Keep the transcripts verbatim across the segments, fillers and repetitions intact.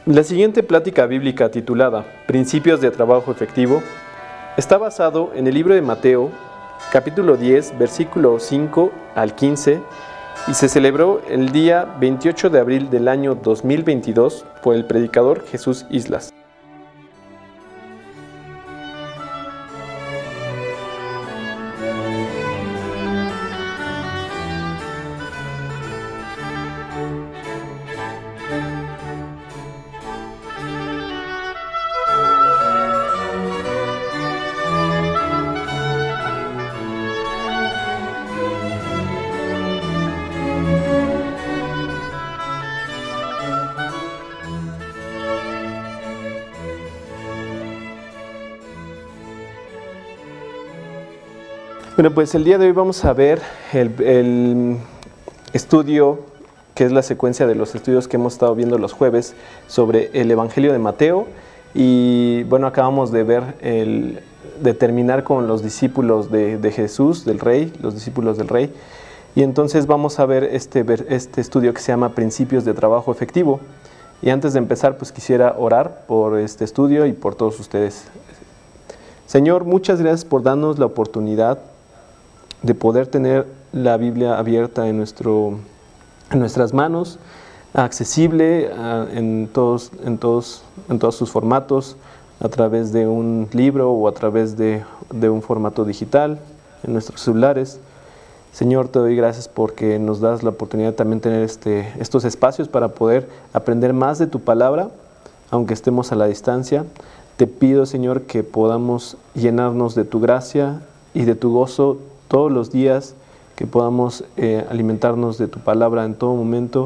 La siguiente plática bíblica titulada Principios de Trabajo Efectivo está basado en el libro de Mateo, capítulo diez, versículo cinco al quince, y se celebró el día veintiocho de abril del año dos mil veintidós por el predicador Jesús Islas. Bueno, pues el día de hoy vamos a ver el, el estudio, que es la secuencia de los estudios que hemos estado viendo los jueves sobre el Evangelio de Mateo. Y bueno, acabamos de ver, el, de terminar con los discípulos de, de Jesús, del Rey, los discípulos del Rey. Y entonces vamos a ver este, este estudio que se llama Principios de Trabajo Efectivo. Y antes de empezar, pues quisiera orar por este estudio y por todos ustedes. Señor, muchas gracias por darnos la oportunidad de poder tener la Biblia abierta en, nuestro, en nuestras manos, accesible uh, en, todos, en, todos, en todos sus formatos, a través de un libro o a través de, de un formato digital, en nuestros celulares. Señor, te doy gracias porque nos das la oportunidad de también tener este, estos espacios para poder aprender más de tu palabra, aunque estemos a la distancia. Te pido, Señor, que podamos llenarnos de tu gracia y de tu gozo todos los días, que podamos eh, alimentarnos de tu palabra en todo momento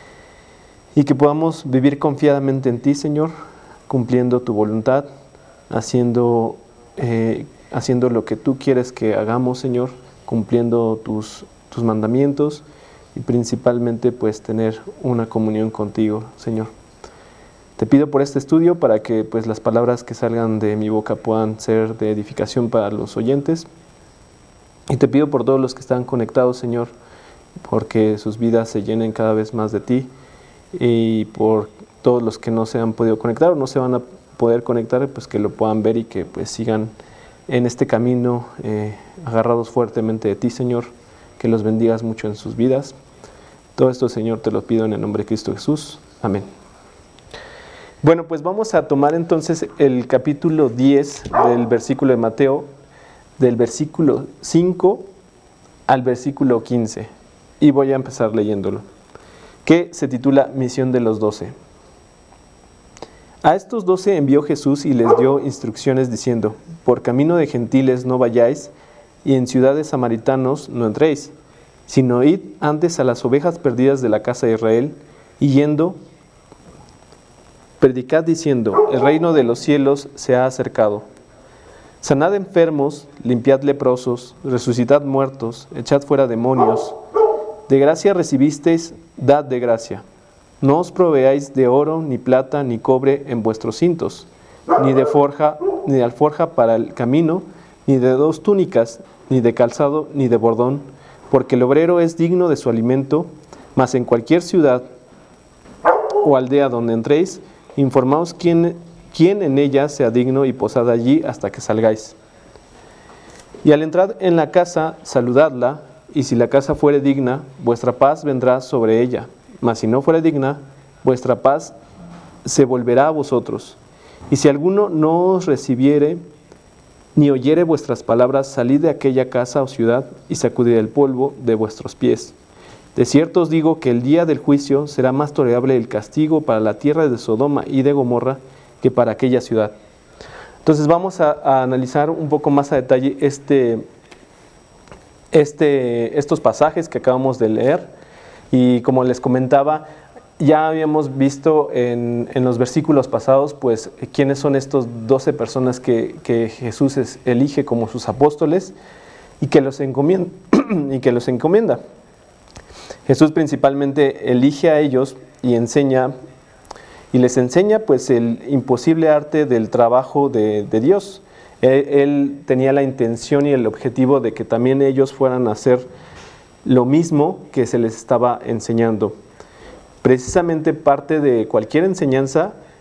y que podamos vivir confiadamente en ti, Señor, cumpliendo tu voluntad, haciendo, eh, haciendo lo que tú quieres que hagamos, Señor, cumpliendo tus, tus mandamientos y principalmente pues tener una comunión contigo, Señor. Te pido por este estudio para que pues las palabras que salgan de mi boca puedan ser de edificación para los oyentes. Y te pido por todos los que están conectados, Señor, porque sus vidas se llenen cada vez más de ti, y por todos los que no se han podido conectar o no se van a poder conectar, pues que lo puedan ver y que pues sigan en este camino eh, agarrados fuertemente de ti, Señor, que los bendigas mucho en sus vidas. Todo esto, Señor, te lo pido en el nombre de Cristo Jesús. Amén. Bueno, pues vamos a tomar entonces el capítulo diez del versículo de Mateo, del versículo cinco al versículo quince, y voy a empezar leyéndolo, que se titula Misión de los Doce. A estos doce envió Jesús y les dio instrucciones diciendo: por camino de gentiles no vayáis, y en ciudades samaritanos no entréis, sino id antes a las ovejas perdidas de la casa de Israel, y yendo, predicad diciendo: el reino de los cielos se ha acercado. Sanad enfermos, limpiad leprosos, resucitad muertos, echad fuera demonios. De gracia recibisteis, dad de gracia. No os proveáis de oro, ni plata, ni cobre en vuestros cintos, ni de forja, ni de alforja para el camino, ni de dos túnicas, ni de calzado, ni de bordón, porque el obrero es digno de su alimento. Mas en cualquier ciudad o aldea donde entréis, informaos quién quien en ella sea digno y posad allí hasta que salgáis. Y al entrar en la casa, saludadla, y si la casa fuere digna, vuestra paz vendrá sobre ella, mas si no fuere digna, vuestra paz se volverá a vosotros. Y si alguno no os recibiere, ni oyere vuestras palabras, salid de aquella casa o ciudad, y sacudid el polvo de vuestros pies. De cierto os digo que el día del juicio será más tolerable el castigo para la tierra de Sodoma y de Gomorra, que para aquella ciudad. Entonces vamos a, a analizar un poco más a detalle este, este, estos pasajes que acabamos de leer, y como les comentaba, ya habíamos visto en, en los versículos pasados pues quiénes son estos doce personas que, que Jesús es, elige como sus apóstoles y que los encomienda, y que los encomienda. Jesús principalmente elige a ellos y enseña Y les enseña pues el imposible arte del trabajo de, de Dios. Él, él tenía la intención y el objetivo de que también ellos fueran a hacer lo mismo que se les estaba enseñando. Precisamente parte de cualquier enseñanza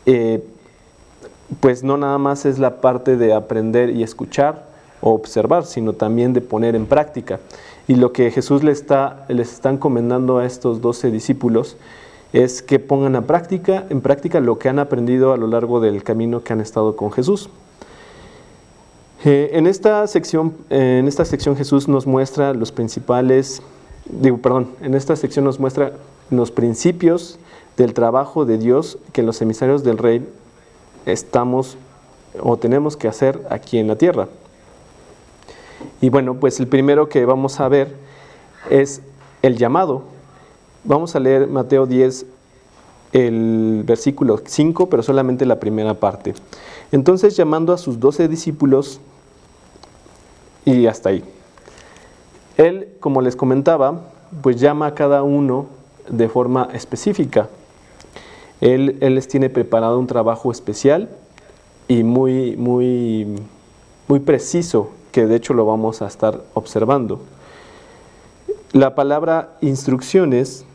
eh, pues no nada más es la parte de aprender y escuchar o observar, sino también de poner en práctica. Y lo que Jesús les está, les está encomendando a estos doce discípulos es que pongan a práctica, en práctica lo que han aprendido a lo largo del camino que han estado con Jesús. Eh, en, esta sección, eh, en esta sección Jesús nos muestra los principales, digo, perdón, en esta sección nos muestra los principios del trabajo de Dios que los emisarios del Rey estamos o tenemos que hacer aquí en la tierra. Y bueno, pues el primero que vamos a ver es el llamado. Vamos a leer Mateo diez, el versículo cinco, pero solamente la primera parte. Entonces, llamando a sus doce discípulos, y hasta ahí. Él, como les comentaba, pues llama a cada uno de forma específica. Él, él les tiene preparado un trabajo especial y muy, muy, muy preciso, que de hecho lo vamos a estar observando. La palabra instrucciones,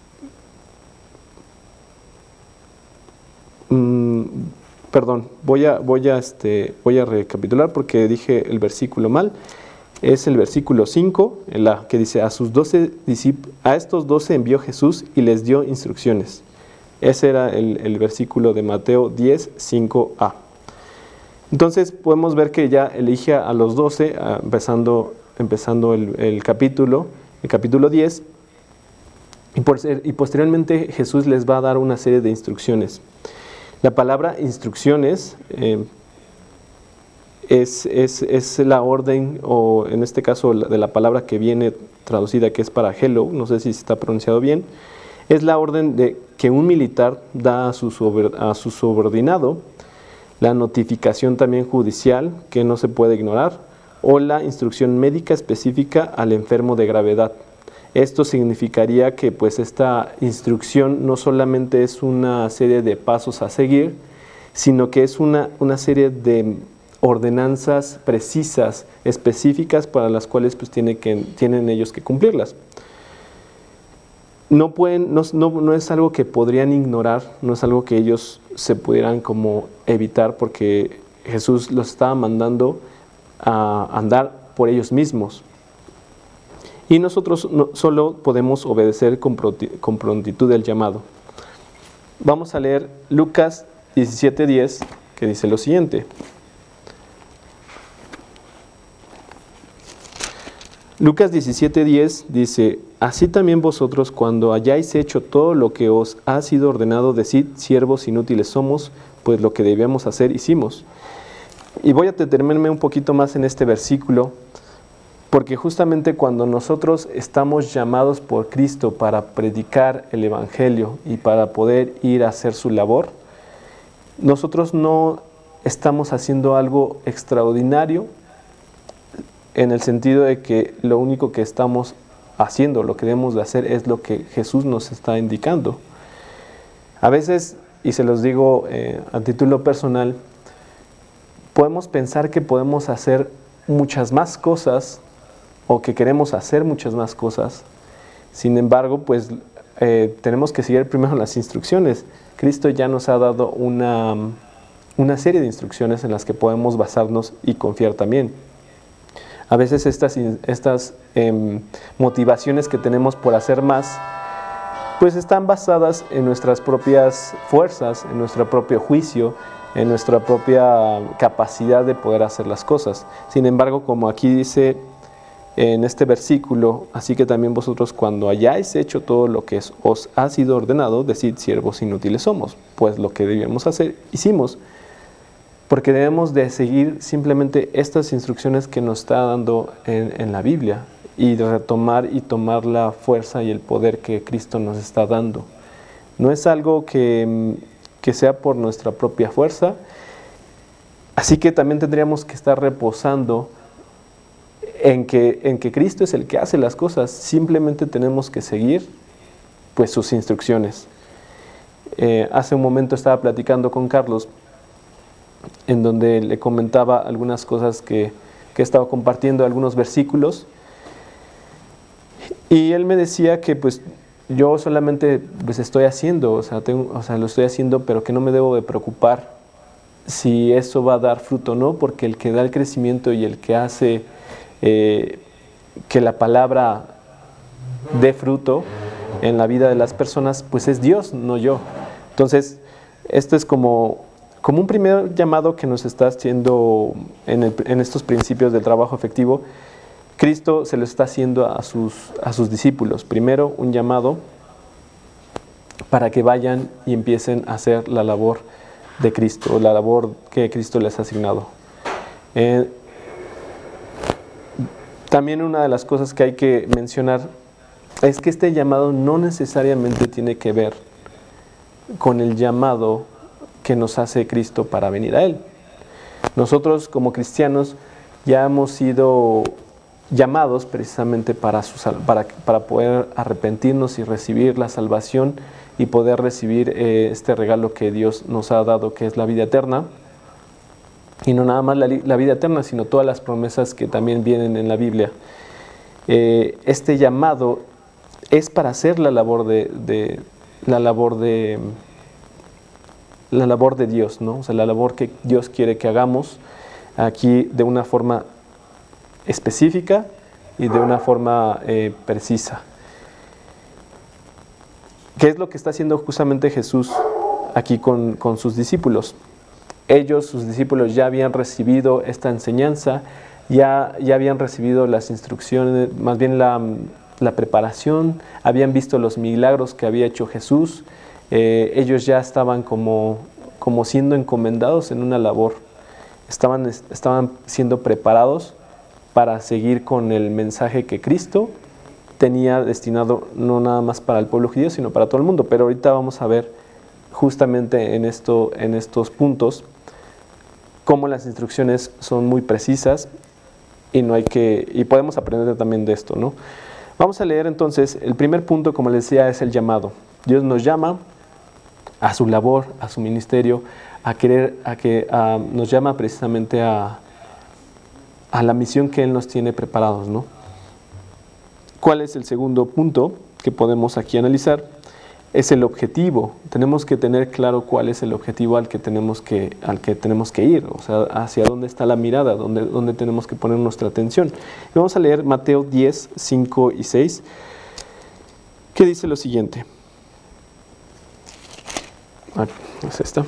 mmm, perdón, voy a, voy, a, este, voy a recapitular porque dije el versículo mal. Es el versículo cinco, en la que dice, a, sus doce discípulos, a estos doce envió Jesús y les dio instrucciones. Ese era el, el versículo de Mateo diez, cinco a. Entonces podemos ver que ya elige a los doce, empezando, empezando el, el capítulo, el capítulo diez, y, por ser, y posteriormente Jesús les va a dar una serie de instrucciones. La palabra instrucciones eh, es, es, es la orden, o en este caso de la palabra que viene traducida, que es para hello, no sé si está pronunciado bien, es la orden de que un militar da a su, sobre, a su subordinado, la notificación también judicial, que no se puede ignorar, o la instrucción médica específica al enfermo de gravedad. Esto significaría que pues esta instrucción no solamente es una serie de pasos a seguir, sino que es una, una serie de ordenanzas precisas, específicas, para las cuales pues tiene que, tienen ellos que cumplirlas. No, pueden, no, no, no es algo que podrían ignorar, no es algo que ellos se pudieran como evitar, porque Jesús los estaba mandando a andar por ellos mismos. Y nosotros no, solo podemos obedecer con, con prontitud el llamado. Vamos a leer Lucas diecisiete diez, que dice lo siguiente. Lucas diecisiete diez dice, así también vosotros, cuando hayáis hecho todo lo que os ha sido ordenado, decid, siervos inútiles somos, pues lo que debíamos hacer hicimos. Y voy a detenerme un poquito más en este versículo, porque justamente cuando nosotros estamos llamados por Cristo para predicar el Evangelio y para poder ir a hacer su labor, nosotros no estamos haciendo algo extraordinario, en el sentido de que lo único que estamos haciendo, lo que debemos de hacer es lo que Jesús nos está indicando. A veces, y se los digo eh, a título personal, podemos pensar que podemos hacer muchas más cosas o que queremos hacer muchas más cosas. Sin embargo, pues eh, tenemos que seguir primero las instrucciones. Cristo ya nos ha dado una, una serie de instrucciones en las que podemos basarnos y confiar también. A veces estas, estas eh, motivaciones que tenemos por hacer más, pues están basadas en nuestras propias fuerzas, en nuestro propio juicio, en nuestra propia capacidad de poder hacer las cosas. Sin embargo, como aquí dice en este versículo, así que también vosotros cuando hayáis hecho todo lo que os ha sido ordenado, decid, siervos inútiles somos, pues lo que debíamos hacer, hicimos. Porque debemos de seguir simplemente estas instrucciones que nos está dando en, en la Biblia y de retomar y tomar la fuerza y el poder que Cristo nos está dando. No es algo que, que sea por nuestra propia fuerza, así que también tendríamos que estar reposando en que, en que Cristo es el que hace las cosas, simplemente tenemos que seguir pues, sus instrucciones. Eh, hace un momento estaba platicando con Carlos, en donde le comentaba algunas cosas que, que he estado compartiendo, algunos versículos, y él me decía que pues yo solamente pues estoy haciendo, o sea, tengo, o sea, lo estoy haciendo, pero que no me debo de preocupar si eso va a dar fruto o no, porque el que da el crecimiento y el que hace eh, que la palabra dé fruto en la vida de las personas, pues es Dios, no yo. Entonces, esto es como, como un primer llamado que nos está haciendo en, el, en estos principios del trabajo efectivo. Cristo se lo está haciendo a sus, a sus discípulos. Primero, un llamado para que vayan y empiecen a hacer la labor de Cristo, la labor que Cristo les ha asignado. Eh, también una de las cosas que hay que mencionar es que este llamado no necesariamente tiene que ver con el llamado que nos hace Cristo para venir a Él. Nosotros como cristianos ya hemos sido llamados precisamente para, su, para, para poder arrepentirnos y recibir la salvación y poder recibir eh, este regalo que Dios nos ha dado, que es la vida eterna. Y no nada más la, la vida eterna, sino todas las promesas que también vienen en la Biblia. Eh, este llamado es para hacer la labor de, de la labor de la labor de Dios, ¿no? O sea, la labor que Dios quiere que hagamos aquí de una forma específica y de una forma eh, precisa. ¿Qué es lo que está haciendo justamente Jesús aquí con, con sus discípulos? Ellos, sus discípulos, ya habían recibido esta enseñanza, ya, ya habían recibido las instrucciones, más bien la, la preparación, habían visto los milagros que había hecho Jesús. Eh, ellos ya estaban como, como siendo encomendados en una labor, estaban, estaban siendo preparados para seguir con el mensaje que Cristo tenía destinado no nada más para el pueblo judío, sino para todo el mundo. Pero ahorita vamos a ver justamente en, esto, en estos puntos cómo las instrucciones son muy precisas y, no hay que, y podemos aprender también de esto, ¿no? Vamos a leer entonces, el primer punto, como les decía, es el llamado. Dios nos llama a su labor, a su ministerio, a querer, a que a, nos llama precisamente a, a la misión que Él nos tiene preparados, ¿no? ¿Cuál es el segundo punto que podemos aquí analizar? Es el objetivo. Tenemos que tener claro cuál es el objetivo al que tenemos que, al que, tenemos que ir, o sea, hacia dónde está la mirada, dónde, dónde tenemos que poner nuestra atención. Y vamos a leer Mateo diez, cinco y seis, que dice lo siguiente. Ah, es esta.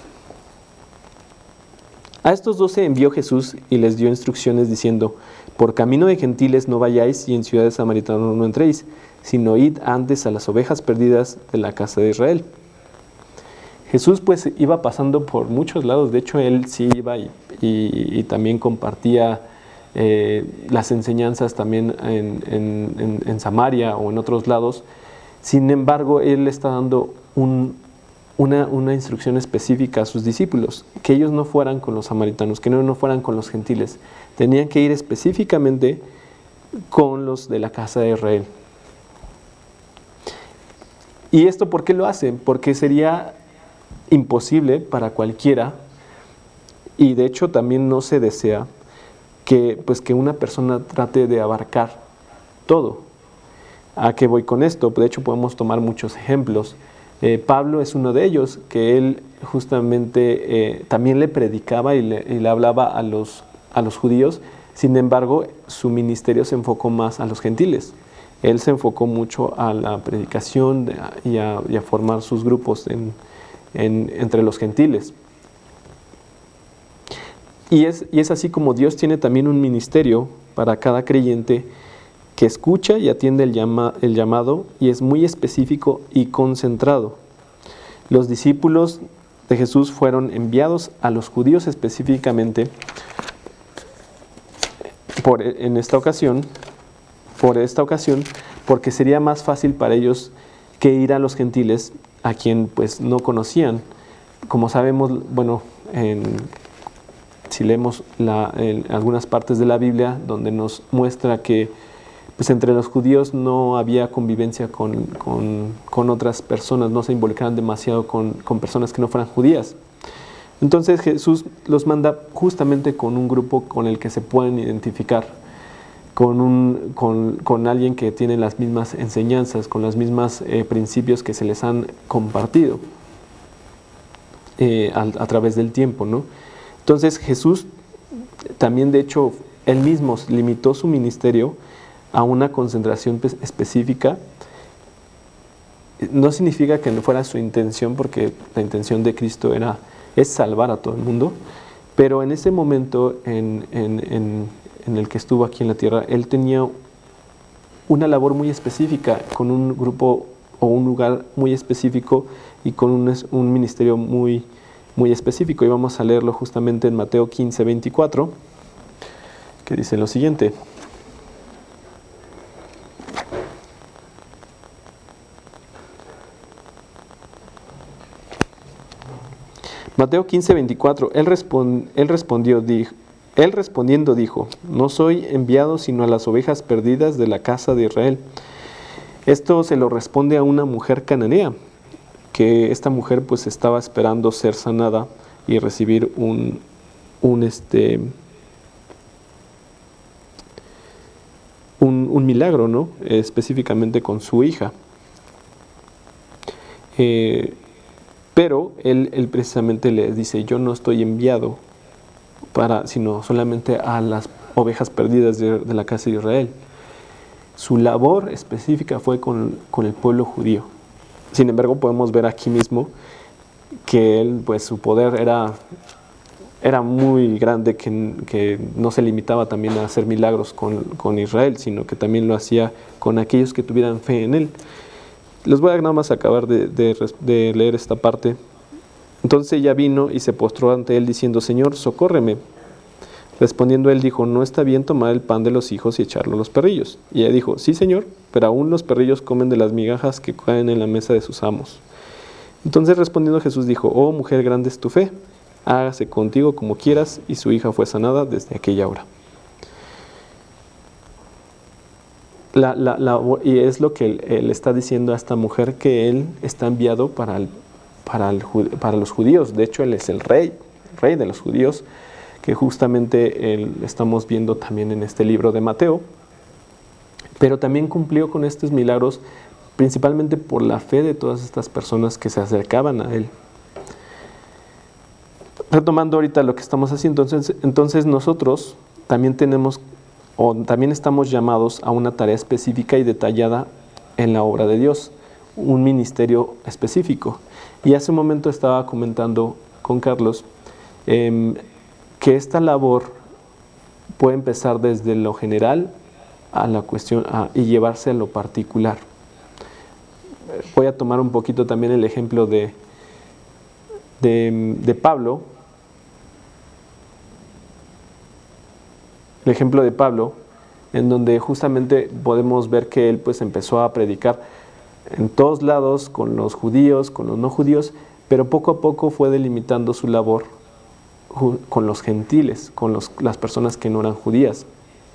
A estos doce envió Jesús y les dio instrucciones diciendo: por camino de gentiles no vayáis y en ciudades samaritanas no entréis, sino id antes a las ovejas perdidas de la casa de Israel. Jesús pues iba pasando por muchos lados, de hecho Él sí iba y, y, y también compartía eh, las enseñanzas también en, en, en, en Samaria o en otros lados. Sin embargo, Él está dando un, una, una instrucción específica a sus discípulos, que ellos no fueran con los samaritanos, que no, no fueran con los gentiles, tenían que ir específicamente con los de la casa de Israel. ¿Y esto por qué lo hacen? Porque sería imposible para cualquiera, y de hecho también no se desea, que, pues, que una persona trate de abarcar todo. ¿A qué voy con esto? De hecho podemos tomar muchos ejemplos. Eh, Pablo es uno de ellos, que él justamente eh, también le predicaba y le, y le hablaba a los, a los judíos. Sin embargo, su ministerio se enfocó más a los gentiles. Él se enfocó mucho a la predicación de, y, a, y a formar sus grupos en, en, entre los gentiles. Y es, y es así como Dios tiene también un ministerio para cada creyente que escucha y atiende el, llama, el llamado, y es muy específico y concentrado. Los discípulos de Jesús fueron enviados a los judíos específicamente por, en esta ocasión, por esta ocasión, porque sería más fácil para ellos que ir a los gentiles, a quien pues no conocían. Como sabemos, bueno, en, si leemos la, en algunas partes de la Biblia donde nos muestra que pues entre los judíos no había convivencia con, con, con otras personas, no se involucraban demasiado con, con personas que no fueran judías. Entonces Jesús los manda justamente con un grupo con el que se pueden identificar. con, un, con, con alguien que tiene las mismas enseñanzas, con los mismos eh, principios que se les han compartido eh, a, a través del tiempo, ¿no? Entonces Jesús también, de hecho, él mismo limitó su ministerio a una concentración específica. No significa que no fuera su intención, porque la intención de Cristo era, es salvar a todo el mundo, pero en ese momento en, en, en, en el que estuvo aquí en la tierra, él tenía una labor muy específica, con un grupo o un lugar muy específico y con un, un ministerio muy, muy específico. Y vamos a leerlo justamente en Mateo quince, veinticuatro, que dice lo siguiente. Mateo quince, veinticuatro, él, respond, él, respondió, dijo, él respondiendo dijo, no soy enviado sino a las ovejas perdidas de la casa de Israel. Esto se lo responde a una mujer cananea, que esta mujer pues estaba esperando ser sanada y recibir un, un, este, un, un milagro, ¿no? Eh, específicamente con su hija. Eh, Pero él, él precisamente le dice, yo no estoy enviado para, sino solamente a las ovejas perdidas de, de la casa de Israel. Su labor específica fue con, con el pueblo judío. Sin embargo, podemos ver aquí mismo que él, pues su poder era, era muy grande, que, que no se limitaba también a hacer milagros con, con Israel, sino que también lo hacía con aquellos que tuvieran fe en él. Les voy a nada más acabar de, de, de leer esta parte. Entonces ella vino y se postró ante él diciendo, Señor, socórreme. Respondiendo él dijo, no está bien tomar el pan de los hijos y echarlo a los perrillos. Y ella dijo, sí, Señor, pero aún los perrillos comen de las migajas que caen en la mesa de sus amos. Entonces respondiendo Jesús dijo, oh mujer, grande es tu fe, hágase contigo como quieras. Y su hija fue sanada desde aquella hora. La, la, la, y es lo que él, él está diciendo a esta mujer, que él está enviado para, el, para, el, para los judíos. De hecho, él es el rey, rey de los judíos, que justamente él, estamos viendo también en este libro de Mateo. Pero también cumplió con estos milagros principalmente por la fe de todas estas personas que se acercaban a él. Retomando ahorita lo que estamos haciendo, entonces, entonces nosotros también tenemos o también estamos llamados a una tarea específica y detallada en la obra de Dios, un ministerio específico. Y hace un momento estaba comentando con Carlos eh, que esta labor puede empezar desde lo general a la cuestión a, y llevarse a lo particular. Voy a tomar un poquito también el ejemplo de, de, de Pablo. El ejemplo de Pablo, en donde justamente podemos ver que él pues empezó a predicar en todos lados, con los judíos, con los no judíos, pero poco a poco fue delimitando su labor con los gentiles, con los, las personas que no eran judías.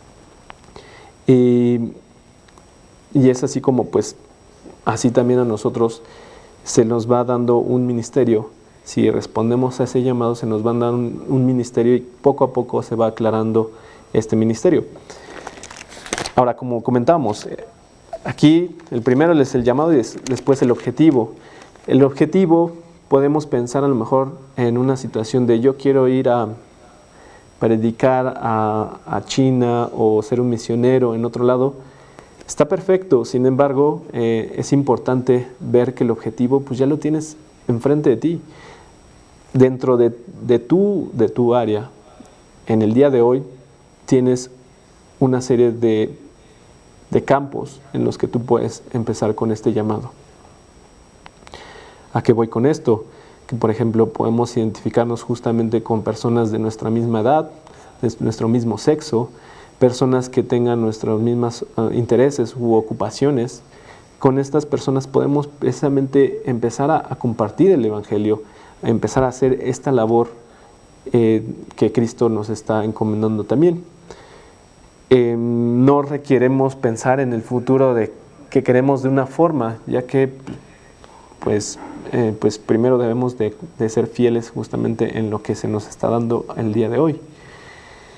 Y, y es así como pues, así también a nosotros se nos va dando un ministerio. Si respondemos a ese llamado, se nos va a dar un, un ministerio y poco a poco se va aclarando este ministerio. Ahora, como comentábamos, aquí el primero es el llamado y después el objetivo. El objetivo, podemos pensar a lo mejor en una situación de yo quiero ir a predicar a, a China o ser un misionero en otro lado. Está perfecto, sin embargo, eh, es importante ver que el objetivo pues ya lo tienes enfrente de ti. Dentro de, de, tu, de tu área, en el día de hoy, tienes una serie de, de campos en los que tú puedes empezar con este llamado. ¿A qué voy con esto? Que, por ejemplo, podemos identificarnos justamente con personas de nuestra misma edad, de nuestro mismo sexo, personas que tengan nuestros mismos uh, intereses u ocupaciones. Con estas personas podemos precisamente empezar a, a compartir el Evangelio, a empezar a hacer esta labor eh, que Cristo nos está encomendando también. Eh, no requeremos pensar en el futuro de que queremos de una forma, ya que pues, eh, pues primero debemos de, de ser fieles justamente en lo que se nos está dando el día de hoy.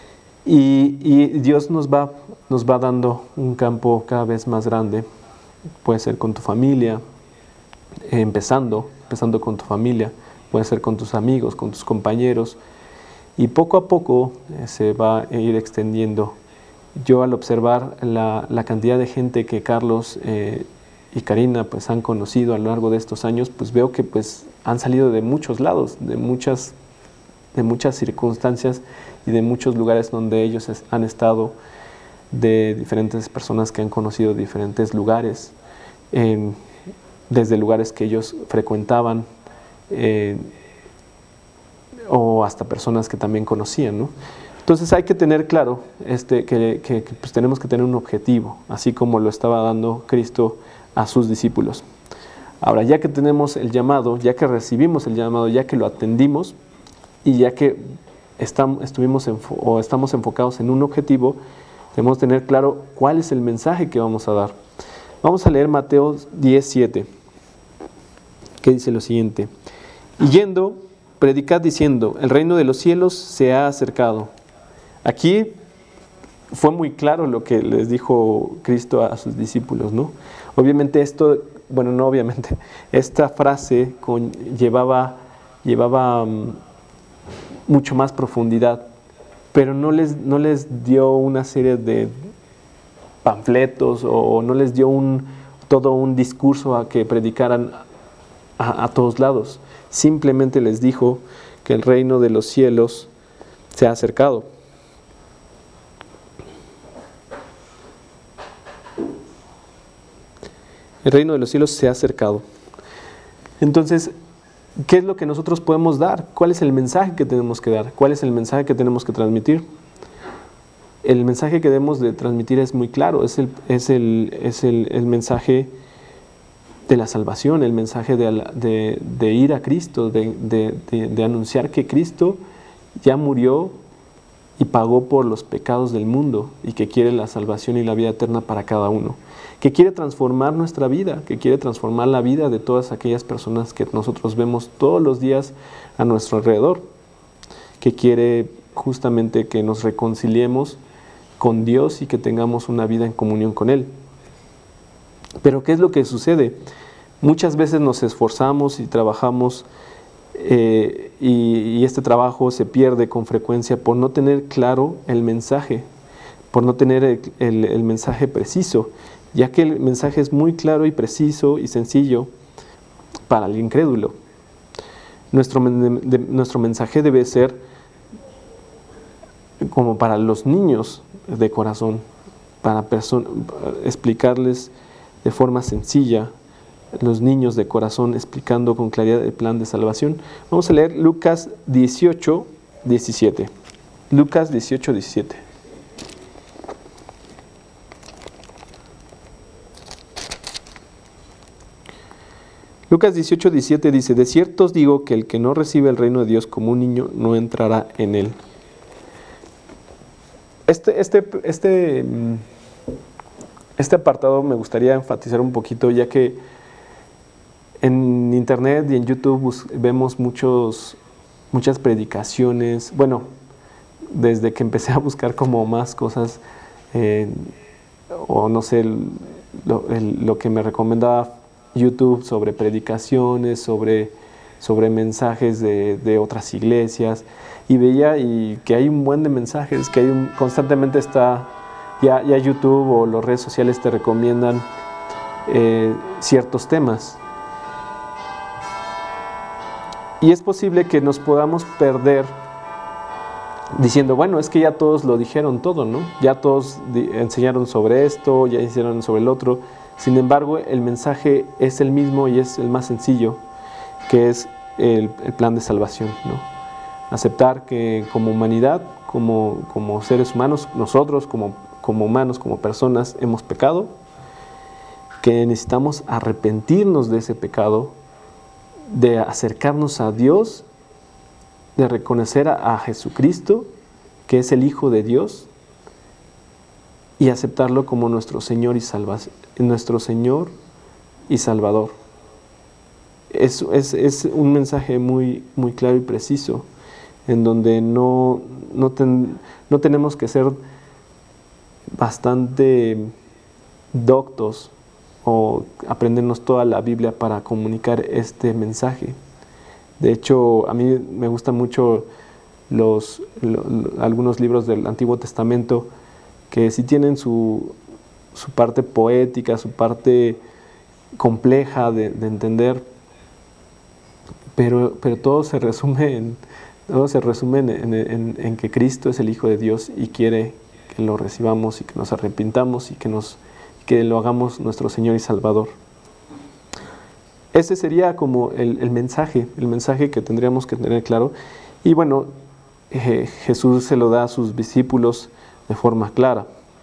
Y, y Dios nos va, nos va dando un campo cada vez más grande. Puede ser con tu familia, eh, empezando, empezando con tu familia, puede ser con tus amigos, con tus compañeros, y poco a poco eh, se va a ir extendiendo. Yo al observar la, la cantidad de gente que Carlos eh, y Karina pues han conocido a lo largo de estos años, pues veo que pues han salido de muchos lados, de muchas, de muchas circunstancias y de muchos lugares donde ellos es, han estado, de diferentes personas que han conocido diferentes lugares, eh, desde lugares que ellos frecuentaban, eh, o hasta personas que también conocían, ¿no? Entonces hay que tener claro este, que, que, que pues tenemos que tener un objetivo, así como lo estaba dando Cristo a sus discípulos. Ahora, ya que tenemos el llamado, ya que recibimos el llamado, ya que lo atendimos y ya que estamos, estuvimos enfo- o estamos enfocados en un objetivo, debemos tener claro cuál es el mensaje que vamos a dar. Vamos a leer Mateo diez, siete, que dice lo siguiente: y yendo, predicad diciendo, el reino de los cielos se ha acercado. Aquí fue muy claro lo que les dijo Cristo a sus discípulos, ¿no? Obviamente esto, bueno, no obviamente, esta frase con, llevaba, llevaba um, mucho más profundidad, pero no les, no les dio una serie de panfletos o no les dio un, todo un discurso a que predicaran a, a todos lados. Simplemente les dijo que el reino de los cielos se ha acercado. El reino de los cielos se ha acercado. Entonces, ¿qué es lo que nosotros podemos dar? ¿Cuál es el mensaje que tenemos que dar? ¿Cuál es el mensaje que tenemos que transmitir? El mensaje que debemos de transmitir es muy claro, es el, es el, es el, el mensaje de la salvación, el mensaje de, de, de ir a Cristo, de, de, de, de anunciar que Cristo ya murió y pagó por los pecados del mundo y que quiere la salvación y la vida eterna para cada uno, que quiere transformar nuestra vida, que quiere transformar la vida de todas aquellas personas que nosotros vemos todos los días a nuestro alrededor, que quiere justamente que nos reconciliemos con Dios y que tengamos una vida en comunión con Él. Pero ¿qué es lo que sucede? Muchas veces nos esforzamos y trabajamos eh, y, y este trabajo se pierde con frecuencia por no tener claro el mensaje, por no tener el, el, el mensaje preciso, ya que el mensaje es muy claro y preciso y sencillo para el incrédulo. Nuestro, de, nuestro mensaje debe ser como para los niños de corazón, para explicarles de forma sencilla, los niños de corazón, explicando con claridad el plan de salvación. Vamos a leer Lucas dieciocho, diecisiete. Lucas dieciocho, diecisiete. Lucas dieciocho, diecisiete dice: de cierto os digo que el que no recibe el reino de Dios como un niño no entrará en él. Este, este, este, este apartado me gustaría enfatizar un poquito, ya que en internet y en YouTube vemos muchos, muchas predicaciones. Bueno, desde que empecé a buscar como más cosas, eh, o no sé, el, lo, el, lo que me recomendaba YouTube sobre predicaciones, sobre, sobre mensajes de, de otras iglesias, y veía y que hay un buen de mensajes, que hay un, constantemente está, ya, ya YouTube o las redes sociales te recomiendan eh, ciertos temas. Y es posible que nos podamos perder diciendo, bueno, es que ya todos lo dijeron todo, ¿no? Ya todos enseñaron sobre esto, ya hicieron sobre el otro. Sin embargo, el mensaje es el mismo y es el más sencillo, que es el, el plan de salvación, ¿no? Aceptar que como humanidad, como, como seres humanos, nosotros como, como humanos, como personas, hemos pecado, que necesitamos arrepentirnos de ese pecado, de acercarnos a Dios, de reconocer a, a Jesucristo, que es el Hijo de Dios, y aceptarlo como nuestro Señor y, salva, nuestro Señor y Salvador. Es, es, es un mensaje muy, muy claro y preciso. en donde no, no, ten, no tenemos que ser bastante doctos o aprendernos toda la Biblia para comunicar este mensaje. De hecho, a mí me gustan mucho los, lo, lo, algunos libros del Antiguo Testamento que sí tienen su, su parte poética, su parte compleja de, de entender, pero, pero todo se resume en, todo se resume en, en, en, en que Cristo es el Hijo de Dios y quiere que lo recibamos y que nos arrepintamos y que, nos, que lo hagamos nuestro Señor y Salvador. Ese sería como el, el mensaje, el mensaje que tendríamos que tener claro. Y bueno, eh, Jesús se lo da a sus discípulos de forma clara.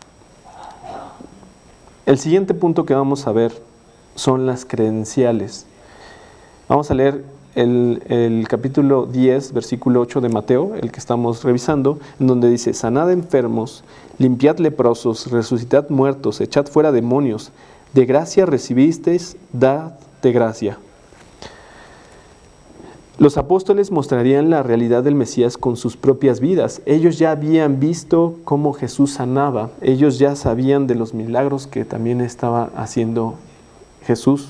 El siguiente punto que vamos a ver son las credenciales. Vamos a leer el, el capítulo diez, versículo ocho de Mateo, el que estamos revisando, en donde dice: sanad enfermos, limpiad leprosos, resucitad muertos, echad fuera demonios, de gracia recibisteis, dad de gracia. Los apóstoles mostrarían la realidad del Mesías con sus propias vidas. Ellos ya habían visto cómo Jesús sanaba. Ellos ya sabían de los milagros que también estaba haciendo Jesús.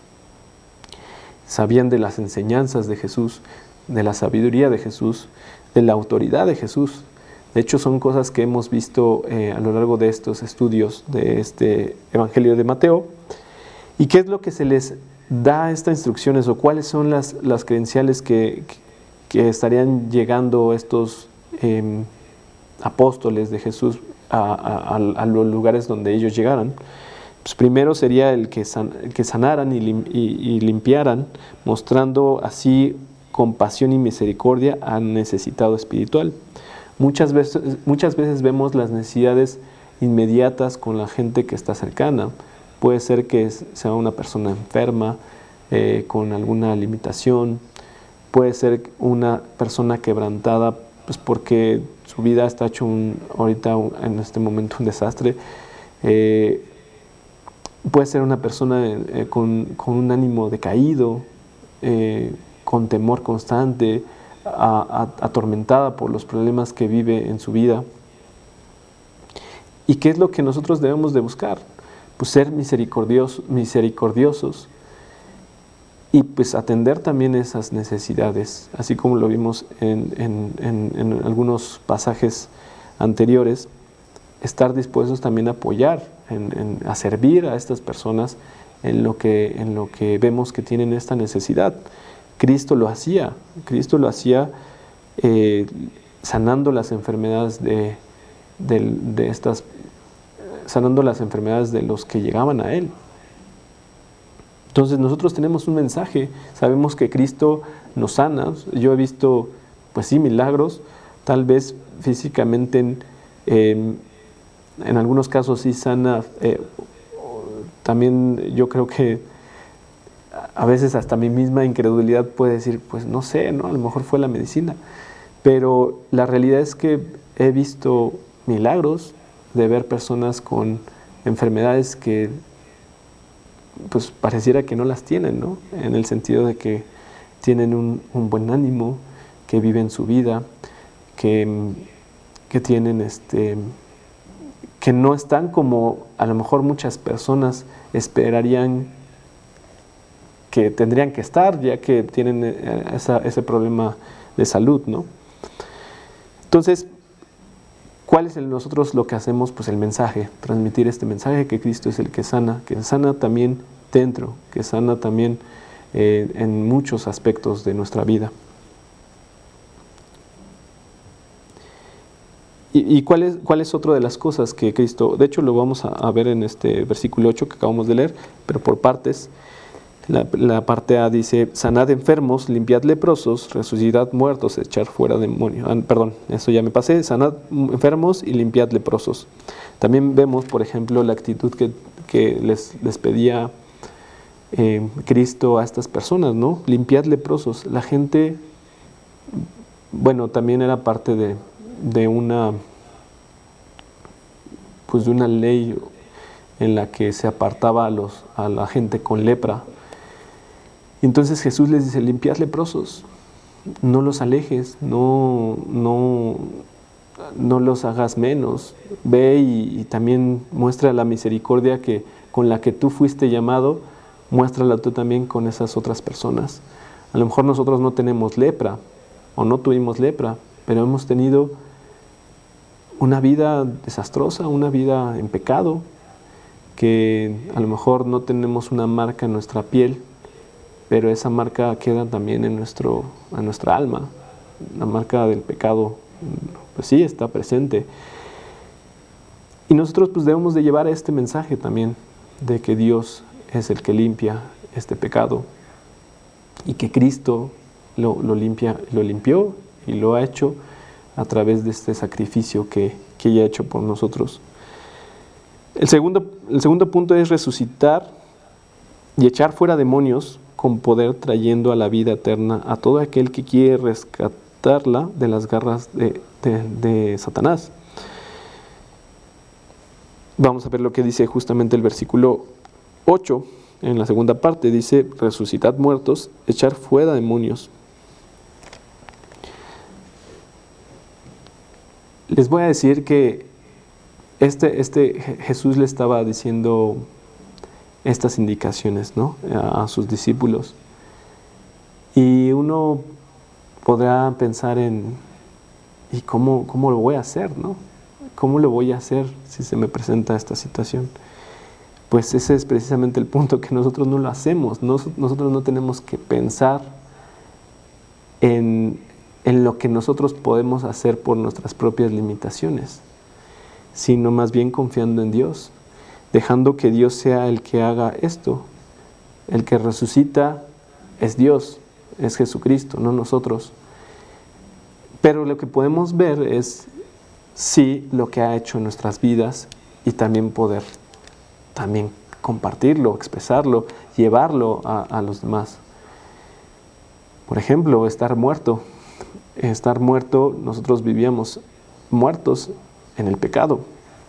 Sabían de las enseñanzas de Jesús, de la sabiduría de Jesús, de la autoridad de Jesús. De hecho, son cosas que hemos visto eh, a lo largo de estos estudios de este Evangelio de Mateo. ¿Y qué es lo que se les da estas instrucciones o cuáles son las, las credenciales que, que estarían llegando estos eh, apóstoles de Jesús a, a, a los lugares donde ellos llegaran? Pues primero sería el que, san, que sanaran y, lim, y, y limpiaran, mostrando así compasión y misericordia al necesitado espiritual. Muchas veces, muchas veces vemos las necesidades inmediatas con la gente que está cercana. Puede ser que sea una persona enferma, eh, con alguna limitación. Puede ser una persona quebrantada, pues porque su vida está hecho un, ahorita un, en este momento un desastre. Eh, puede ser una persona eh, con, con un ánimo decaído, eh, con temor constante, a, a, atormentada por los problemas que vive en su vida. ¿Y qué es lo que nosotros debemos de buscar? Pues ser misericordiosos, misericordiosos y pues atender también esas necesidades, así como lo vimos en, en, en, en algunos pasajes anteriores, estar dispuestos también a apoyar, en, en, a servir a estas personas en lo, que, en lo que vemos que tienen esta necesidad. Cristo lo hacía, Cristo lo hacía eh, sanando las enfermedades de, de, de estas sanando las enfermedades de los que llegaban a Él. Entonces nosotros tenemos un mensaje, sabemos que Cristo nos sana. Yo he visto, pues sí, milagros, tal vez físicamente, en, eh, en algunos casos sí sana. Eh, también yo creo que a veces hasta mi misma incredulidad puede decir, pues no sé, ¿no? A lo mejor fue la medicina. Pero la realidad es que he visto milagros de ver personas con enfermedades que pues pareciera que no las tienen, ¿no? En el sentido de que tienen un, un buen ánimo, que viven su vida, que, que tienen este, que no están como a lo mejor muchas personas esperarían que tendrían que estar, ya que tienen esa, ese problema de salud, ¿no? Entonces, ¿cuál es el, nosotros lo que hacemos? Pues el mensaje, transmitir este mensaje que Cristo es el que sana, que sana también dentro, que sana también eh, en muchos aspectos de nuestra vida. ¿Y, y cuál, es, cuál es otra de las cosas que Cristo, de hecho lo vamos a, a ver en este versículo ocho que acabamos de leer, pero por partes? La, la parte A dice: sanad enfermos, limpiad leprosos, resucitad muertos, echar fuera demonios. Ah, perdón, eso ya me pasé. Sanad enfermos y limpiad leprosos. También vemos, por ejemplo, la actitud que, que les, les pedía eh, Cristo a estas personas, ¿no? Limpiad leprosos. La gente, bueno, también era parte de, de una, pues de una ley en la que se apartaba a, los, a la gente con lepra. Entonces Jesús les dice: limpiad leprosos. no los alejes, no, no, no los hagas menos. Ve y, y también muestra la misericordia que, con la que tú fuiste llamado, muéstrala tú también con esas otras personas. A lo mejor nosotros no tenemos lepra, o no tuvimos lepra, pero hemos tenido una vida desastrosa, una vida en pecado, que a lo mejor no tenemos una marca en nuestra piel, pero esa marca queda también en, nuestro, en nuestra alma. La marca del pecado, pues sí, está presente. Y nosotros pues debemos de llevar este mensaje también, de que Dios es el que limpia este pecado, y que Cristo lo, lo, limpia, lo limpió y lo ha hecho a través de este sacrificio que, que ella ha hecho por nosotros. El segundo, el segundo punto es resucitar y echar fuera demonios con poder, trayendo a la vida eterna a todo aquel que quiere rescatarla de las garras de, de, de Satanás. Vamos a ver lo que dice justamente el versículo ocho, en la segunda parte, dice: resucitad muertos, echar fuera demonios. Les voy a decir que este, este Jesús le estaba diciendo estas indicaciones, ¿no?, a, a sus discípulos. Y uno podrá pensar en, ¿y cómo, cómo lo voy a hacer, no? ¿Cómo lo voy a hacer si se me presenta esta situación? Pues ese es precisamente el punto, que nosotros no lo hacemos. Nos, nosotros no tenemos que pensar en, en lo que nosotros podemos hacer por nuestras propias limitaciones, sino más bien confiando en Dios, dejando que Dios sea el que haga esto. El que resucita es Dios, es Jesucristo, no nosotros. Pero lo que podemos ver es sí lo que ha hecho en nuestras vidas, y también poder también compartirlo, expresarlo, llevarlo a, a los demás. Por ejemplo, estar muerto. Estar muerto, nosotros vivíamos muertos en el pecado.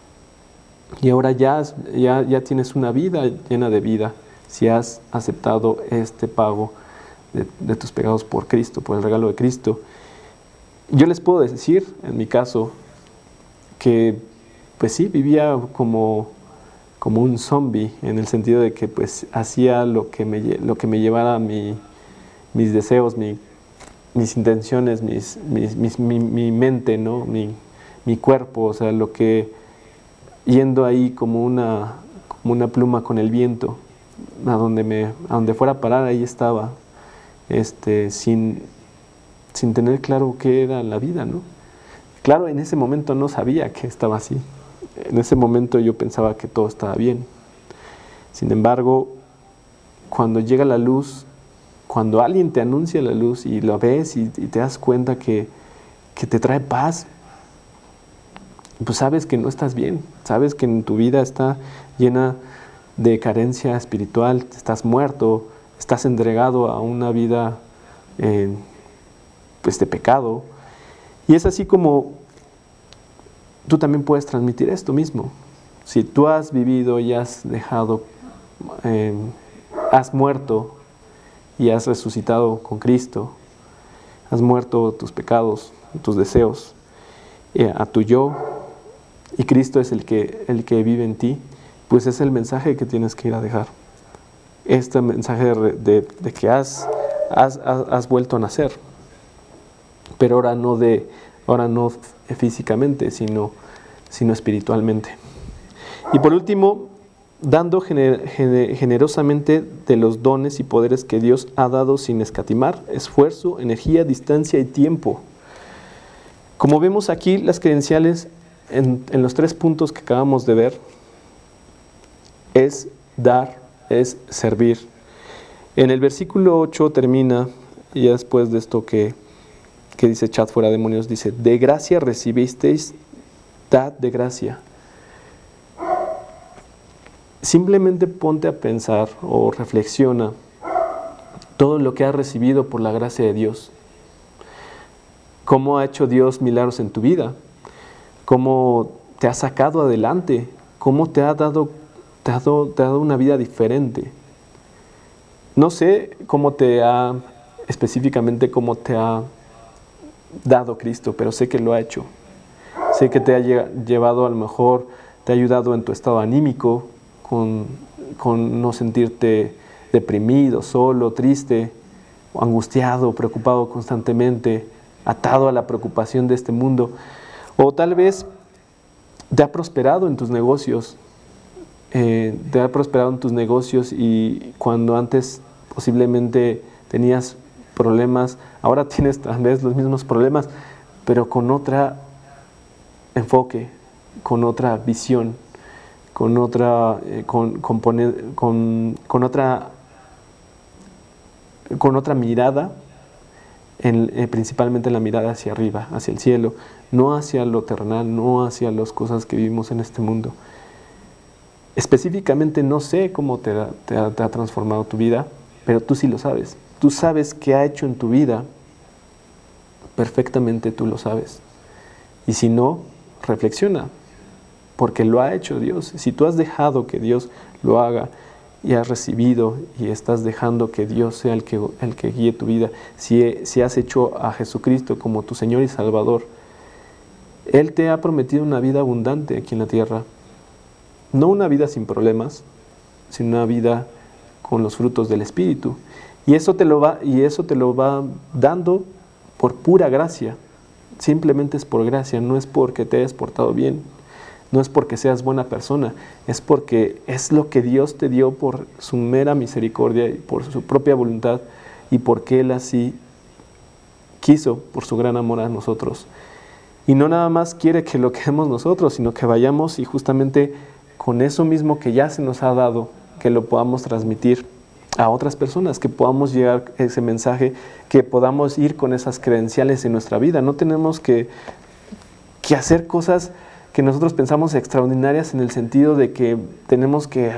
Y ahora ya, ya, ya tienes una vida llena de vida, si has aceptado este pago de, de tus pecados por Cristo, por el regalo de Cristo. Yo les puedo decir, en mi caso, que pues sí, vivía como, como un zombie, en el sentido de que pues hacía lo que me, lo que me llevara a mi, mis deseos, mi, mis intenciones, mis, mis, mis, mi, mi mente, ¿no?, mi, mi cuerpo, o sea, lo que, yendo ahí como una, como una pluma con el viento, a donde, me, a donde fuera a parar, ahí estaba, este, sin, sin tener claro qué era la vida, ¿no? Claro, en ese momento no sabía que estaba así. En ese momento yo pensaba que todo estaba bien. Sin embargo, cuando llega la luz, cuando alguien te anuncia la luz y lo ves y, y te das cuenta que, que te trae paz, pues sabes que no estás bien, sabes que en tu vida está llena de carencia espiritual, estás muerto, estás entregado a una vida eh, pues de pecado. Y es así como tú también puedes transmitir esto mismo. Si tú has vivido y has dejado, eh, has muerto y has resucitado con Cristo, has muerto tus pecados, tus deseos, eh, a tu yo, y Cristo es el que, el que vive en ti, pues es el mensaje que tienes que ir a dejar. Este mensaje de, de, de que has, has, has vuelto a nacer, pero ahora no, de, ahora no físicamente, sino, sino espiritualmente. Y por último, dando gener, gener, generosamente de los dones y poderes que Dios ha dado sin escatimar esfuerzo, energía, distancia y tiempo. Como vemos aquí, las credenciales en, en los tres puntos que acabamos de ver es dar, es servir. En el versículo ocho termina, y ya después de esto que, que dice echad fuera demonios, dice: de gracia recibisteis, dad de gracia. Simplemente ponte a pensar o reflexiona todo lo que has recibido por la gracia de Dios. Cómo ha hecho Dios milagros en tu vida, cómo te ha sacado adelante, cómo te ha dado, te ha dado, te ha dado una vida diferente. No sé cómo te ha, específicamente cómo te ha dado Cristo, pero sé que lo ha hecho. Sé que te ha llevado, a lo mejor, te ha ayudado en tu estado anímico, con, con no sentirte deprimido, solo, triste, angustiado, preocupado constantemente, atado a la preocupación de este mundo. O tal vez te ha prosperado en tus negocios, eh, te ha prosperado en tus negocios y cuando antes posiblemente tenías problemas, ahora tienes tal vez los mismos problemas, pero con otro enfoque, con otra visión, con otra, eh, con, con, poner, con, con otra, con otra mirada, en, eh, principalmente la mirada hacia arriba, hacia el cielo, no hacia lo terrenal, no hacia las cosas que vivimos en este mundo. Específicamente no sé cómo te, te, ha, te ha transformado tu vida, pero tú sí lo sabes. Tú sabes qué ha hecho en tu vida, perfectamente tú lo sabes. Y si no, reflexiona, porque lo ha hecho Dios. Si tú has dejado que Dios lo haga y has recibido y estás dejando que Dios sea el que, el que guíe tu vida, si, si has hecho a Jesucristo como tu Señor y Salvador, Él te ha prometido una vida abundante aquí en la tierra. No una vida sin problemas, sino una vida con los frutos del Espíritu. Y eso te lo va, y eso te lo va dando por pura gracia. Simplemente es por gracia, no es porque te hayas portado bien, no es porque seas buena persona, es porque es lo que Dios te dio por su mera misericordia y por su propia voluntad y porque Él así quiso por su gran amor a nosotros. Y no nada más quiere que lo queremos nosotros, sino que vayamos y justamente con eso mismo que ya se nos ha dado, que lo podamos transmitir a otras personas, que podamos llegar ese mensaje, que podamos ir con esas credenciales en nuestra vida. No tenemos que, que hacer cosas que nosotros pensamos extraordinarias en el sentido de que tenemos que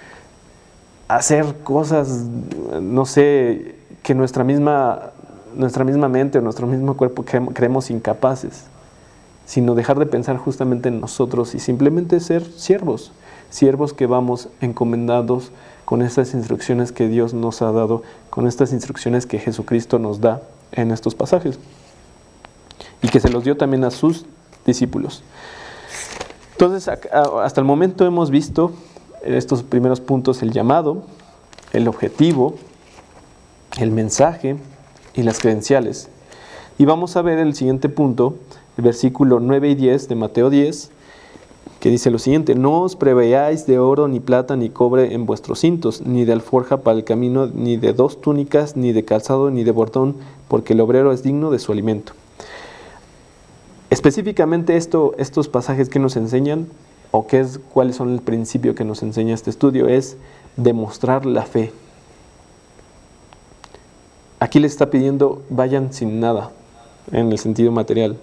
hacer cosas, no sé, que nuestra misma, nuestra misma mente o nuestro mismo cuerpo creemos incapaces, sino dejar de pensar justamente en nosotros y simplemente ser siervos, siervos que vamos encomendados con estas instrucciones que Dios nos ha dado, con estas instrucciones que Jesucristo nos da en estos pasajes y que se los dio también a sus discípulos. Entonces, hasta el momento hemos visto en estos primeros puntos el llamado, el objetivo, el mensaje y las credenciales. Y vamos a ver el siguiente punto, el versículo nueve y diez de Mateo diez, que dice lo siguiente: no os preveáis de oro, ni plata, ni cobre en vuestros cintos, ni de alforja para el camino, ni de dos túnicas, ni de calzado, ni de bordón, porque el obrero es digno de su alimento. Específicamente esto, estos pasajes que nos enseñan, o qué es, cuáles son el principio que nos enseña este estudio, es demostrar la fe. Aquí les está pidiendo, vayan sin nada, en el sentido material.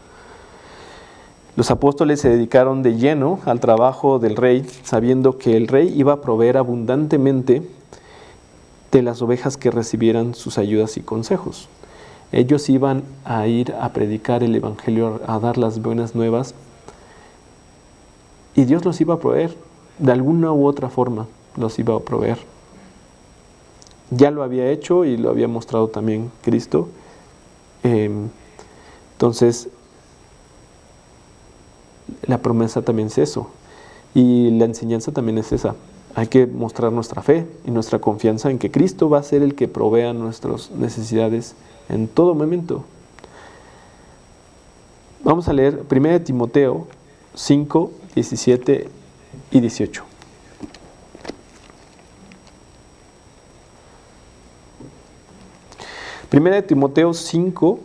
Los apóstoles se dedicaron de lleno al trabajo del rey, sabiendo que el rey iba a proveer abundantemente de las ovejas que recibieran sus ayudas y consejos. Ellos iban a ir a predicar el evangelio, a dar las buenas nuevas, y Dios los iba a proveer, de alguna u otra forma los iba a proveer. Ya lo había hecho y lo había mostrado también Cristo. Eh, entonces, la promesa también es eso, y la enseñanza también es esa. Hay que mostrar nuestra fe y nuestra confianza en que Cristo va a ser el que provea nuestras necesidades en todo momento. Vamos a leer primera de Timoteo cinco, diecisiete y dieciocho. primera de Timoteo cinco,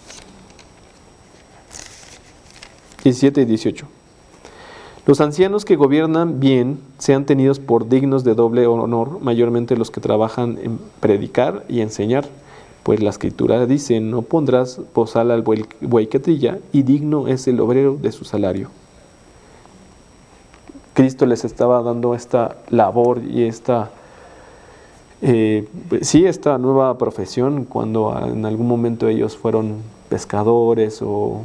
diecisiete y dieciocho. Los ancianos que gobiernan bien sean tenidos por dignos de doble honor, mayormente los que trabajan en predicar y enseñar, pues la Escritura dice: no pondrás bozal al buey, buey que trilla, y digno es el obrero de su salario. Cristo les estaba dando esta labor y esta, eh, sí, esta nueva profesión cuando en algún momento ellos fueron pescadores o,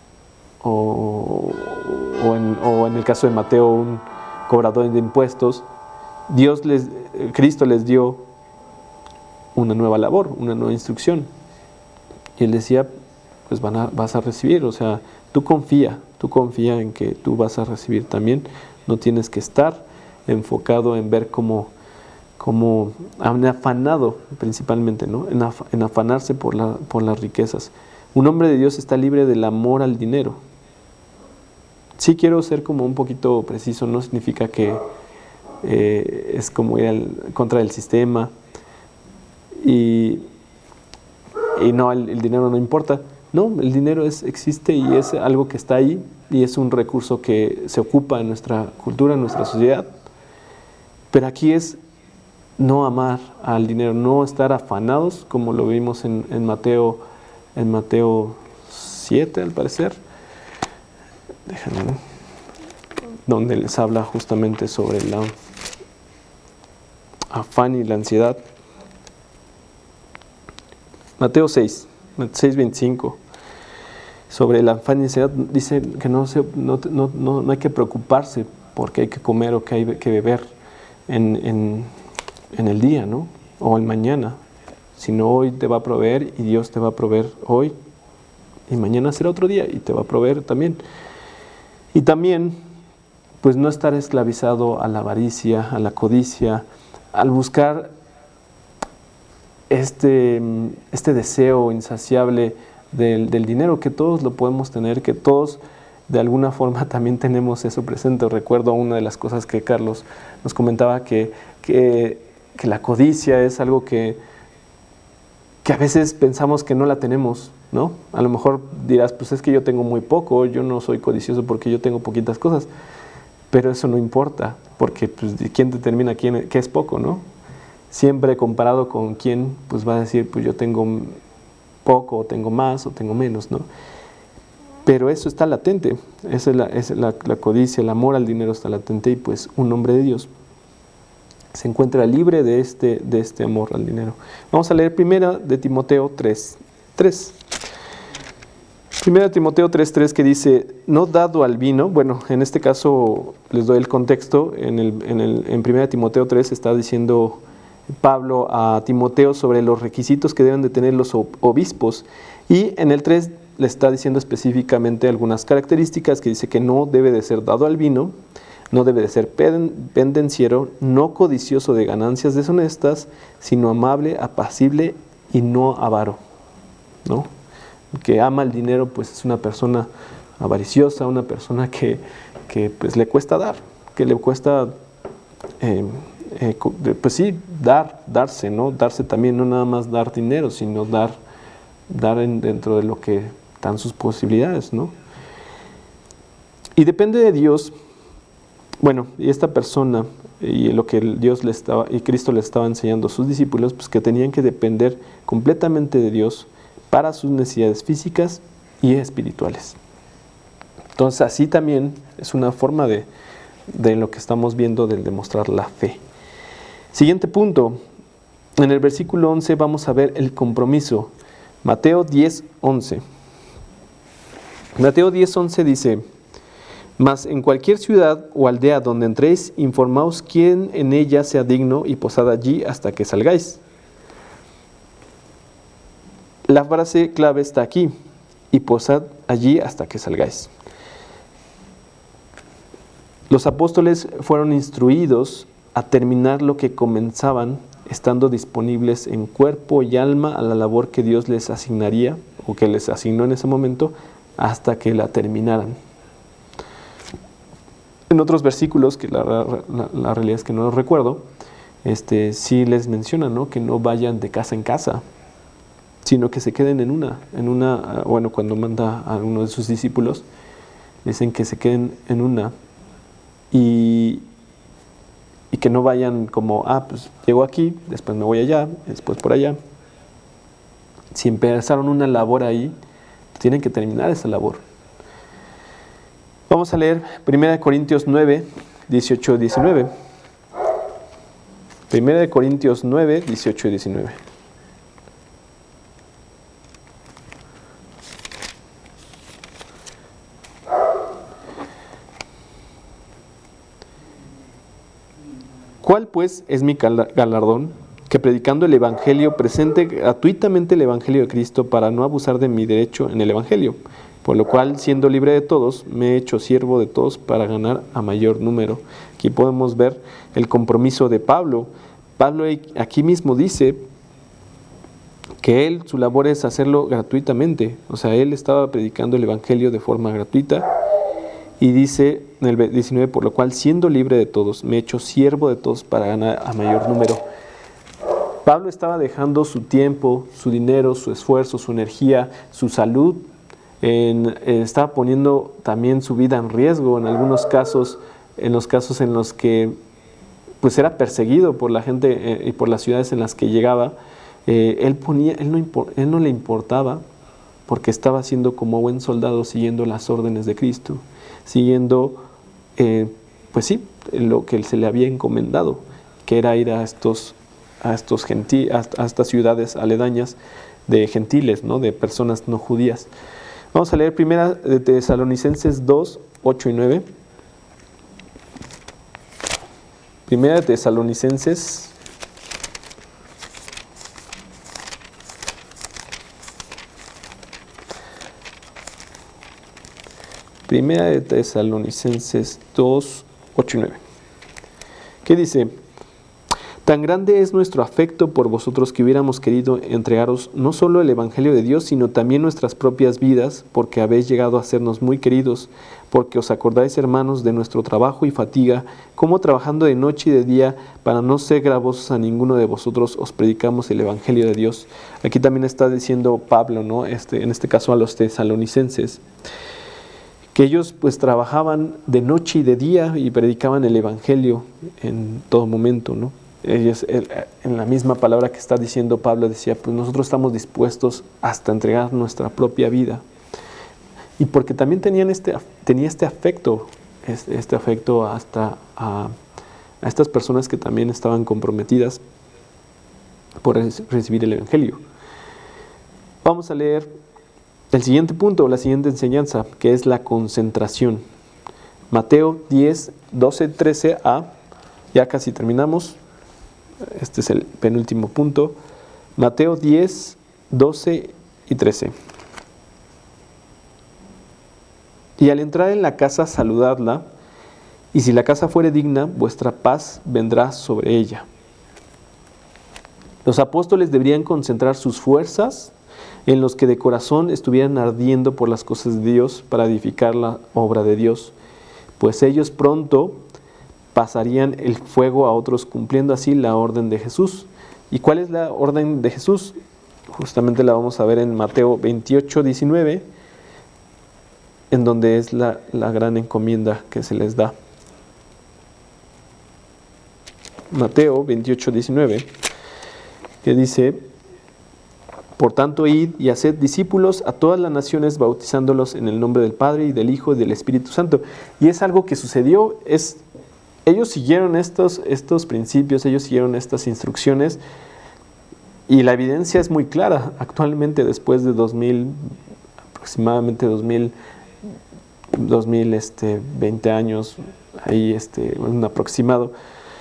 o, o, en, o en el caso de Mateo, un cobrador de impuestos. Dios les, Cristo les dio una nueva labor, una nueva instrucción. Y él decía: pues van a, vas a recibir. O sea, tú confía, tú confía en que tú vas a recibir también. No tienes que estar enfocado en ver cómo, cómo han afanado principalmente, ¿no? En, af, en afanarse por, la, por las riquezas. Un hombre de Dios está libre del amor al dinero. Sí quiero ser como un poquito preciso, no significa que eh, es como ir al, contra del sistema y, y no, el, el dinero no importa. No, el dinero es, existe y es algo que está ahí y es un recurso que se ocupa en nuestra cultura, en nuestra sociedad. Pero aquí es no amar al dinero, no estar afanados, como lo vimos en, en Mateo, en Mateo siete, al parecer. Déjenme, donde les habla justamente sobre el afán y la ansiedad. Mateo seis, seis veinticinco. Sobre el afán y la ansiedad, dice que no, se, no, no, no, no hay que preocuparse porque hay que comer o que hay que beber en, en, en el día, ¿no? O el mañana. Sino hoy te va a proveer y Dios te va a proveer hoy. Y mañana será otro día y te va a proveer también. Y también, pues no estar esclavizado a la avaricia, a la codicia, al buscar este, este deseo insaciable del, del dinero, que todos lo podemos tener, que todos de alguna forma también tenemos eso presente. Recuerdo una de las cosas que Carlos nos comentaba, que, que, que la codicia es algo que, que a veces pensamos que no la tenemos, ¿no? A lo mejor dirás, pues es que yo tengo muy poco, yo no soy codicioso porque yo tengo poquitas cosas, pero eso no importa, porque pues, ¿quién determina quién, qué es poco, no? Siempre comparado con quién, pues va a decir, pues yo tengo poco, o tengo más, o tengo menos, ¿no? Pero eso está latente, esa es, la, esa es la, la codicia, el amor al dinero está latente, y pues un hombre de Dios se encuentra libre de este, de este amor al dinero. Vamos a leer primera de Timoteo tres, tres. Primera de Timoteo tres, tres, que dice, no dado al vino. Bueno, en este caso les doy el contexto. En, el, en, el, en primera de Timoteo tres está diciendo Pablo a Timoteo sobre los requisitos que deben de tener los obispos. Y en el tres le está diciendo específicamente algunas características, que dice que no debe de ser dado al vino, no debe de ser pendenciero, no codicioso de ganancias deshonestas, sino amable, apacible y no avaro, ¿no? Que ama el dinero, pues es una persona avariciosa, una persona que, que pues le cuesta dar, que le cuesta, eh, eh, pues sí, dar, darse, ¿no? Darse también, no nada más dar dinero, sino dar, dar en, dentro de lo que dan sus posibilidades, ¿no? Y depende de Dios. Bueno, y esta persona, y lo que Dios le estaba, y Cristo le estaba enseñando a sus discípulos, pues que tenían que depender completamente de Dios para sus necesidades físicas y espirituales. Entonces, así también es una forma de, de lo que estamos viendo del demostrar la fe. Siguiente punto, en el versículo once vamos a ver el compromiso. Mateo diez, once. Mateo diez, once dice, mas en cualquier ciudad o aldea donde entréis, informaos quién en ella sea digno y posad allí hasta que salgáis. La frase clave está aquí, y posad allí hasta que salgáis. Los apóstoles fueron instruidos a terminar lo que comenzaban, estando disponibles en cuerpo y alma a la labor que Dios les asignaría, o que les asignó en ese momento, hasta que la terminaran. En otros versículos, que la, la, la realidad es que no los recuerdo, este, sí les menciona, ¿no?, que no vayan de casa en casa, sino que se queden en una, en una, bueno, cuando manda a uno de sus discípulos, dicen que se queden en una, y, y que no vayan como, ah, pues llego aquí, después me voy allá, después por allá. Si empezaron una labor ahí, tienen que terminar esa labor. Vamos a leer primera de Corintios nueve, dieciocho y diecinueve. primera de Corintios nueve, dieciocho y diecinueve. ¿Cuál pues es mi galardón? que predicando el Evangelio presente gratuitamente el Evangelio de Cristo para no abusar de mi derecho en el Evangelio, por lo cual, siendo libre de todos, me he hecho siervo de todos para ganar a mayor número. Aquí podemos ver el compromiso de Pablo. Pablo aquí mismo dice que él, su labor es hacerlo gratuitamente, o sea, él estaba predicando el Evangelio de forma gratuita, y dice en el diecinueve, por lo cual, siendo libre de todos, me he hecho siervo de todos para ganar a mayor número. Pablo estaba dejando su tiempo, su dinero, su esfuerzo, su energía, su salud, en, eh, estaba poniendo también su vida en riesgo en algunos casos, en los casos en los que pues era perseguido por la gente eh, y por las ciudades en las que llegaba. Eh, él, ponía, él, no, él no le importaba, porque estaba siendo como buen soldado siguiendo las órdenes de Cristo, siguiendo, eh, pues sí, lo que se le había encomendado, que era ir a, estos, a, estos genti, a, a estas ciudades aledañas de gentiles, ¿no? De personas no judías. Vamos a leer primera de Tesalonicenses dos, ocho y nueve. Primera de Tesalonicenses Primera de Tesalonicenses dos, ocho y nueve. ¿Qué dice? Tan grande es nuestro afecto por vosotros que hubiéramos querido entregaros no solo el Evangelio de Dios, sino también nuestras propias vidas, porque habéis llegado a sernos muy queridos, porque os acordáis, hermanos, de nuestro trabajo y fatiga, como trabajando de noche y de día, para no ser gravosos a ninguno de vosotros, os predicamos el Evangelio de Dios. Aquí también está diciendo Pablo, ¿no? Este, en este caso a los tesalonicenses, que ellos pues trabajaban de noche y de día y predicaban el Evangelio en todo momento, ¿no? Ellos, en la misma palabra que está diciendo Pablo, decía, pues nosotros estamos dispuestos hasta entregar nuestra propia vida. Y porque también tenían este, tenía este afecto, este, este afecto hasta a, a estas personas que también estaban comprometidas por recibir el Evangelio. Vamos a leer el siguiente punto, la siguiente enseñanza, que es la concentración. Mateo diez, doce, trece a, ya casi terminamos, este es el penúltimo punto. Mateo diez, doce y trece. Y al entrar en la casa, saludadla, y si la casa fuere digna, vuestra paz vendrá sobre ella. Los apóstoles deberían concentrar sus fuerzas en los que de corazón estuvieran ardiendo por las cosas de Dios para edificar la obra de Dios, pues ellos pronto pasarían el fuego a otros, cumpliendo así la orden de Jesús. ¿Y cuál es la orden de Jesús? Justamente la vamos a ver en Mateo veintiocho, diecinueve, en donde es la, la gran encomienda que se les da. Mateo veintiocho, diecinueve, que dice: por tanto, id y haced discípulos a todas las naciones, bautizándolos en el nombre del Padre y del Hijo y del Espíritu Santo. Y es algo que sucedió, es, ellos siguieron estos, estos principios, ellos siguieron estas instrucciones, y la evidencia es muy clara. Actualmente, después de dos mil, aproximadamente dos mil, dos mil este, veinte años, ahí este, un aproximado,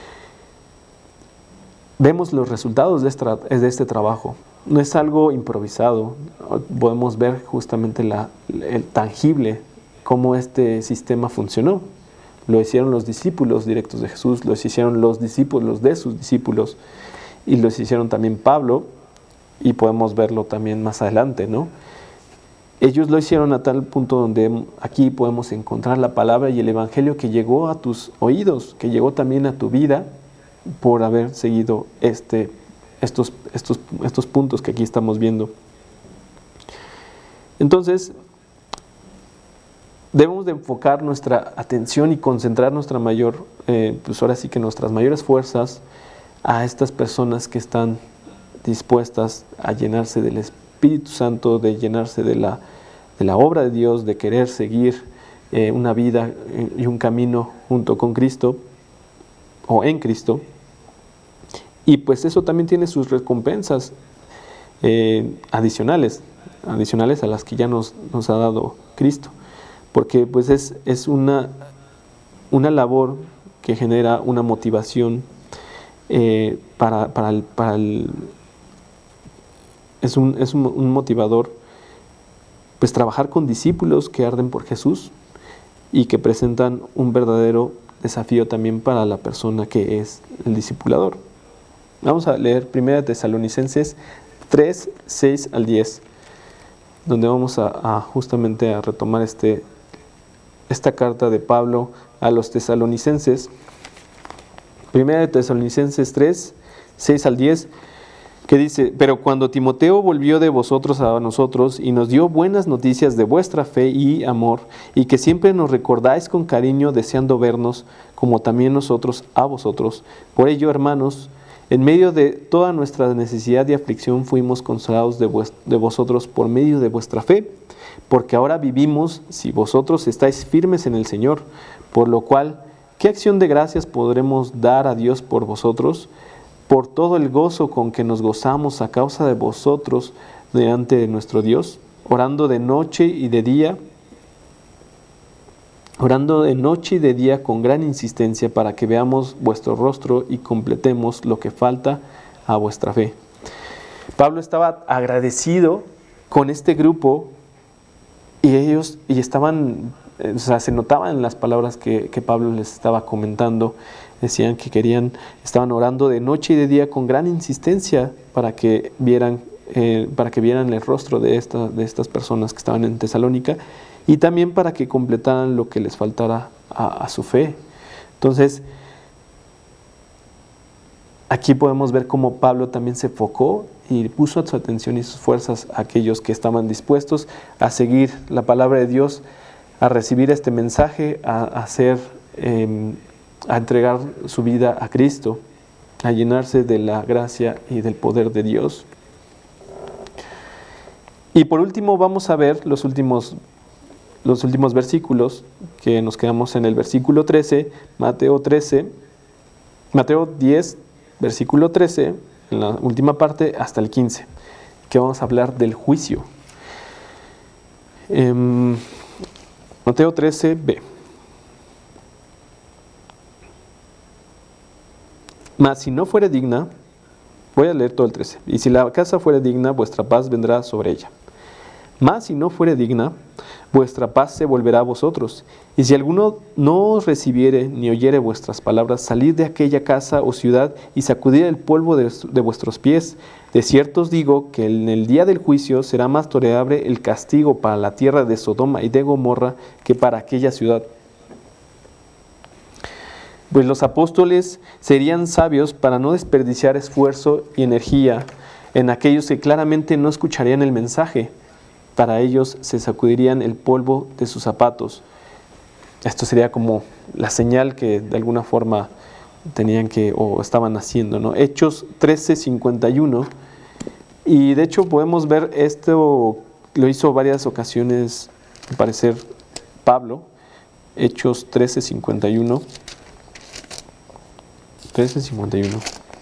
vemos los resultados de este, de este trabajo. No es algo improvisado, podemos ver justamente la, el tangible, cómo este sistema funcionó. Lo hicieron los discípulos directos de Jesús, lo hicieron los discípulos de sus discípulos, y lo hicieron también Pablo, y podemos verlo también más adelante, ¿no? Ellos lo hicieron a tal punto donde aquí podemos encontrar la palabra y el Evangelio que llegó a tus oídos, que llegó también a tu vida por haber seguido este Estos, estos, estos puntos que aquí estamos viendo. Entonces, debemos de enfocar nuestra atención y concentrar nuestra mayor, eh, pues ahora sí que nuestras mayores fuerzas a estas personas que están dispuestas a llenarse del Espíritu Santo, de llenarse de la, de la obra de Dios, de querer seguir eh, una vida y un camino junto con Cristo o en Cristo. Y pues eso también tiene sus recompensas eh, adicionales, adicionales a las que ya nos, nos ha dado Cristo. Porque pues es, es una, una labor que genera una motivación eh, para, para, el, para el... Es, un, es un, un motivador, pues trabajar con discípulos que arden por Jesús y que presentan un verdadero desafío también para la persona que es el discipulador. Vamos a leer primera Tesalonicenses tres, seis al diez, donde vamos a, a justamente a retomar este, esta carta de Pablo a los tesalonicenses. Primera Tesalonicenses tres, seis al diez, que dice: pero cuando Timoteo volvió de vosotros a nosotros y nos dio buenas noticias de vuestra fe y amor, y que siempre nos recordáis con cariño deseando vernos, como también nosotros a vosotros. Por ello, hermanos, en medio de toda nuestra necesidad y aflicción fuimos consolados de, vuest- de vosotros por medio de vuestra fe, porque ahora vivimos si vosotros estáis firmes en el Señor, por lo cual, ¿qué acción de gracias podremos dar a Dios por vosotros? Por todo el gozo con que nos gozamos a causa de vosotros delante de nuestro Dios, orando de noche y de día, orando de noche y de día con gran insistencia para que veamos vuestro rostro y completemos lo que falta a vuestra fe. Pablo estaba agradecido con este grupo y ellos y estaban, o sea, se notaba en las palabras que, que Pablo les estaba comentando. Decían que querían, estaban orando de noche y de día con gran insistencia para que vieran, eh, para que vieran el rostro de, esta, de estas personas que estaban en Tesalónica y también para que completaran lo que les faltara a, a su fe. Entonces, aquí podemos ver cómo Pablo también se enfocó y puso su atención y sus fuerzas a aquellos que estaban dispuestos a seguir la palabra de Dios, a recibir este mensaje, a, a hacer... Eh, a entregar su vida a Cristo, a llenarse de la gracia y del poder de Dios. Y por último vamos a ver los últimos, los últimos versículos, que nos quedamos en el versículo trece, Mateo trece, Mateo diez, versículo trece, en la última parte, hasta el quince, que vamos a hablar del juicio. Eh, Mateo trece, b. Mas si no fuere digna, voy a leer todo el trece. Y si la casa fuere digna, vuestra paz vendrá sobre ella. Mas si no fuere digna, vuestra paz se volverá a vosotros. Y si alguno no os recibiere ni oyere vuestras palabras, salid de aquella casa o ciudad y sacudid el polvo de, de vuestros pies. De cierto os digo que en el día del juicio será más tolerable el castigo para la tierra de Sodoma y de Gomorra que para aquella ciudad. Pues los apóstoles serían sabios para no desperdiciar esfuerzo y energía en aquellos que claramente no escucharían el mensaje. Para ellos se sacudirían el polvo de sus zapatos. Esto sería como la señal que de alguna forma tenían que o estaban haciendo, ¿no? Hechos trece, cincuenta y uno. Y de hecho podemos ver esto, lo hizo varias ocasiones, al parecer, Pablo. Hechos trece, cincuenta y uno. trece, cincuenta y uno.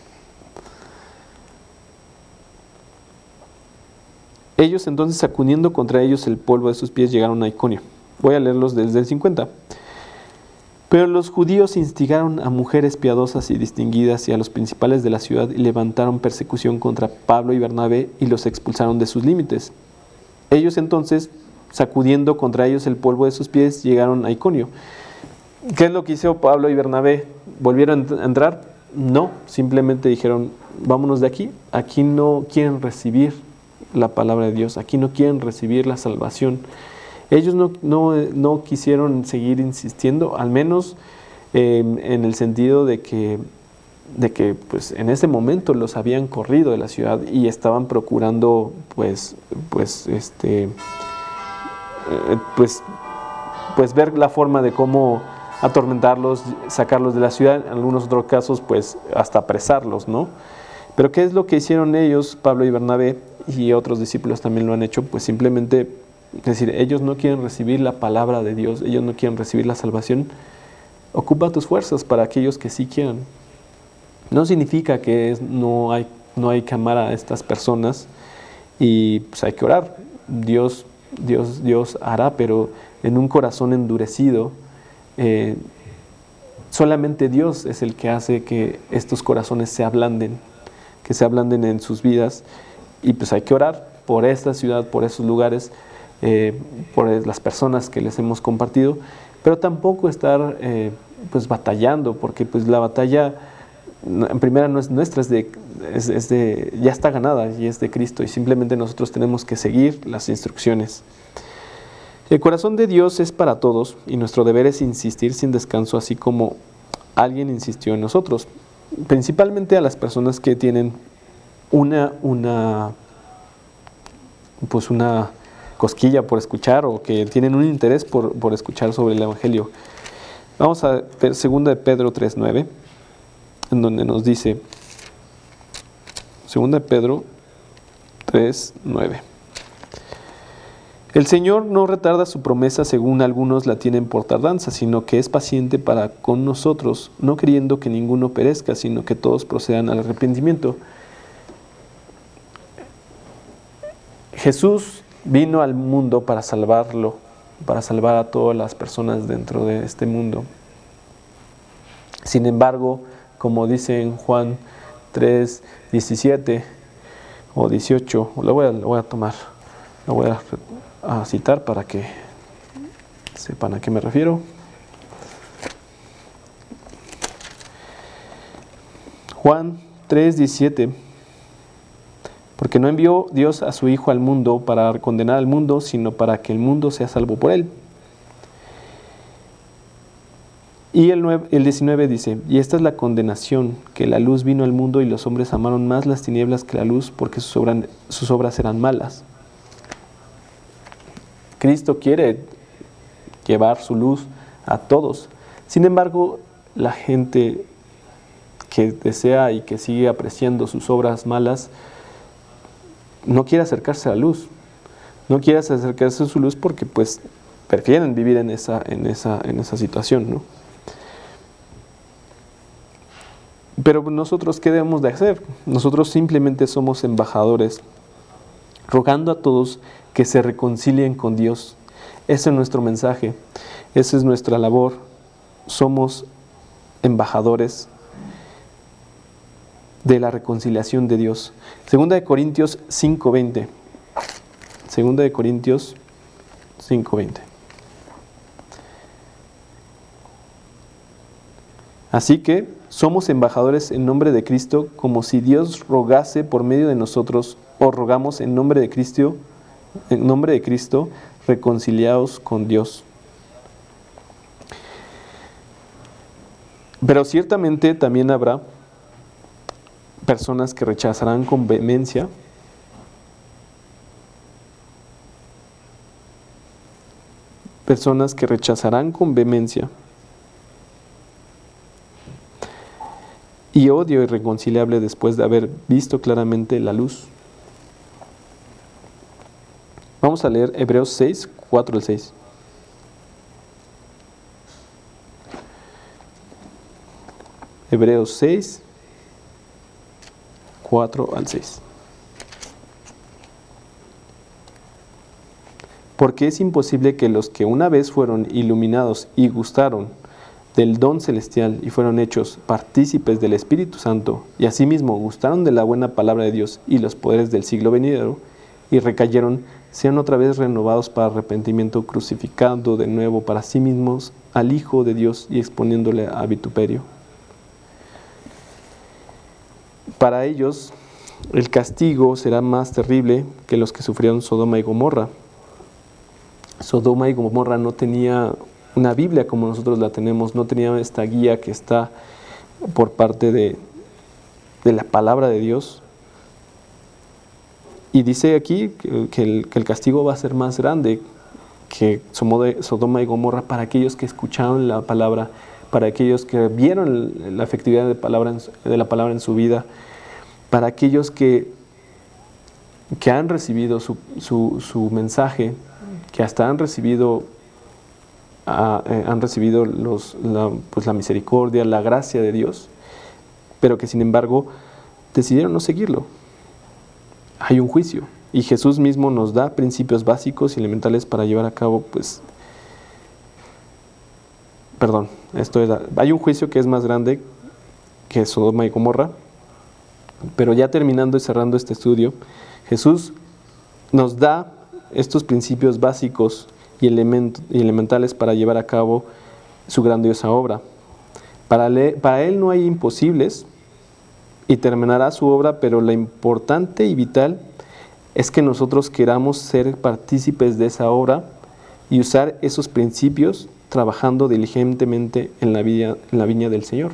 Ellos entonces, sacudiendo contra ellos el polvo de sus pies, llegaron a Iconio. Voy a leerlos desde el cincuenta. Pero los judíos instigaron a mujeres piadosas y distinguidas y a los principales de la ciudad y levantaron persecución contra Pablo y Bernabé y los expulsaron de sus límites. Ellos entonces, sacudiendo contra ellos el polvo de sus pies, llegaron a Iconio. ¿Qué es lo que hizo Pablo y Bernabé? ¿Volvieron a entrar? No, simplemente dijeron, vámonos de aquí. Aquí no quieren recibir la palabra de Dios, aquí no quieren recibir la salvación. Ellos no, no, no quisieron seguir insistiendo, al menos eh, en el sentido de que, de que pues, en ese momento los habían corrido de la ciudad y estaban procurando pues, pues, este, eh, pues, pues ver la forma de cómo atormentarlos, sacarlos de la ciudad, en algunos otros casos pues hasta apresarlos, ¿no? Pero ¿qué es lo que hicieron ellos, Pablo y Bernabé, y otros discípulos también lo han hecho? Pues simplemente, es decir, ellos no quieren recibir la palabra de Dios, ellos no quieren recibir la salvación. Ocupa tus fuerzas para aquellos que sí quieran. No significa que es, no, hay, no hay que amar a estas personas y pues hay que orar. Dios, Dios, Dios hará, pero en un corazón endurecido, Eh, solamente Dios es el que hace que estos corazones se ablanden, que se ablanden en sus vidas. Y pues hay que orar por esta ciudad, por esos lugares, eh, por las personas que les hemos compartido, pero tampoco estar eh, pues batallando, porque pues la batalla en primera no es nuestra, es de, es, es de, ya está ganada y es de Cristo, y simplemente nosotros tenemos que seguir las instrucciones. El corazón de Dios es para todos y nuestro deber es insistir sin descanso, así como alguien insistió en nosotros, principalmente a las personas que tienen una, una, pues una cosquilla por escuchar, o que tienen un interés por, por escuchar sobre el Evangelio. Vamos a ver segunda de Pedro tres nueve, en donde nos dice, segunda de Pedro tres nueve. El Señor no retarda su promesa, según algunos la tienen por tardanza, sino que es paciente para con nosotros, no queriendo que ninguno perezca, sino que todos procedan al arrepentimiento. Jesús vino al mundo para salvarlo, para salvar a todas las personas dentro de este mundo. Sin embargo, como dice en Juan tres diecisiete o dieciocho, lo voy a, lo voy a tomar, lo voy a, a citar para que sepan a qué me refiero. Juan tres diecisiete. Porque no envió Dios a su Hijo al mundo para condenar al mundo, sino para que el mundo sea salvo por él. Y el, nueve, el diecinueve dice, y esta es la condenación, que la luz vino al mundo y los hombres amaron más las tinieblas que la luz, porque sus obras, sus obras eran malas. Cristo quiere llevar su luz a todos. Sin embargo, la gente que desea y que sigue apreciando sus obras malas, no quiere acercarse a la luz, no quiere acercarse a su luz porque pues prefieren vivir en esa, en esa, en esa situación, ¿no? Pero nosotros, ¿qué debemos de hacer? Nosotros simplemente somos embajadores, rogando a todos que se reconcilien con Dios. Ese es nuestro mensaje, esa es nuestra labor. Somos embajadores de la reconciliación de Dios. Segunda de Corintios cinco veinte. Segunda de Corintios cinco veinte. Así que somos embajadores en nombre de Cristo, como si Dios rogase por medio de nosotros, o rogamos en nombre de Cristo, en nombre de Cristo, reconciliaos con Dios. Pero ciertamente también habrá personas que rechazarán con vehemencia personas que rechazarán con vehemencia y odio irreconciliable después de haber visto claramente la luz. Vamos a leer Hebreos seis, cuatro al seis. Hebreos seis, cuatro al seis. Porque es imposible que los que una vez fueron iluminados y gustaron del don celestial y fueron hechos partícipes del Espíritu Santo, y asimismo gustaron de la buena palabra de Dios y los poderes del siglo venidero, y recayeron, sean otra vez renovados para arrepentimiento, crucificando de nuevo para sí mismos al Hijo de Dios y exponiéndole a vituperio. Para ellos el castigo será más terrible que los que sufrieron Sodoma y Gomorra. Sodoma y Gomorra no tenía una Biblia como nosotros la tenemos, no tenía esta guía que está por parte de, de la palabra de Dios. Y dice aquí que, que, el, que el castigo va a ser más grande que Sodoma y Gomorra para aquellos que escucharon la palabra, para aquellos que vieron la efectividad de, palabra en, de la palabra en su vida, para aquellos que, que han recibido su, su, su mensaje, que hasta han recibido, uh, eh, han recibido los, la, pues la misericordia, la gracia de Dios, pero que sin embargo decidieron no seguirlo. Hay un juicio y Jesús mismo nos da principios básicos y elementales para llevar a cabo pues perdón, esto era, hay un juicio que es más grande que Sodoma y Gomorra, pero ya terminando y cerrando este estudio, Jesús nos da estos principios básicos y, element, y elementales para llevar a cabo su grandiosa obra. Para, le, para Él no hay imposibles y terminará su obra, pero lo importante y vital es que nosotros queramos ser partícipes de esa obra y usar esos principios trabajando diligentemente en la viña, en la viña del Señor.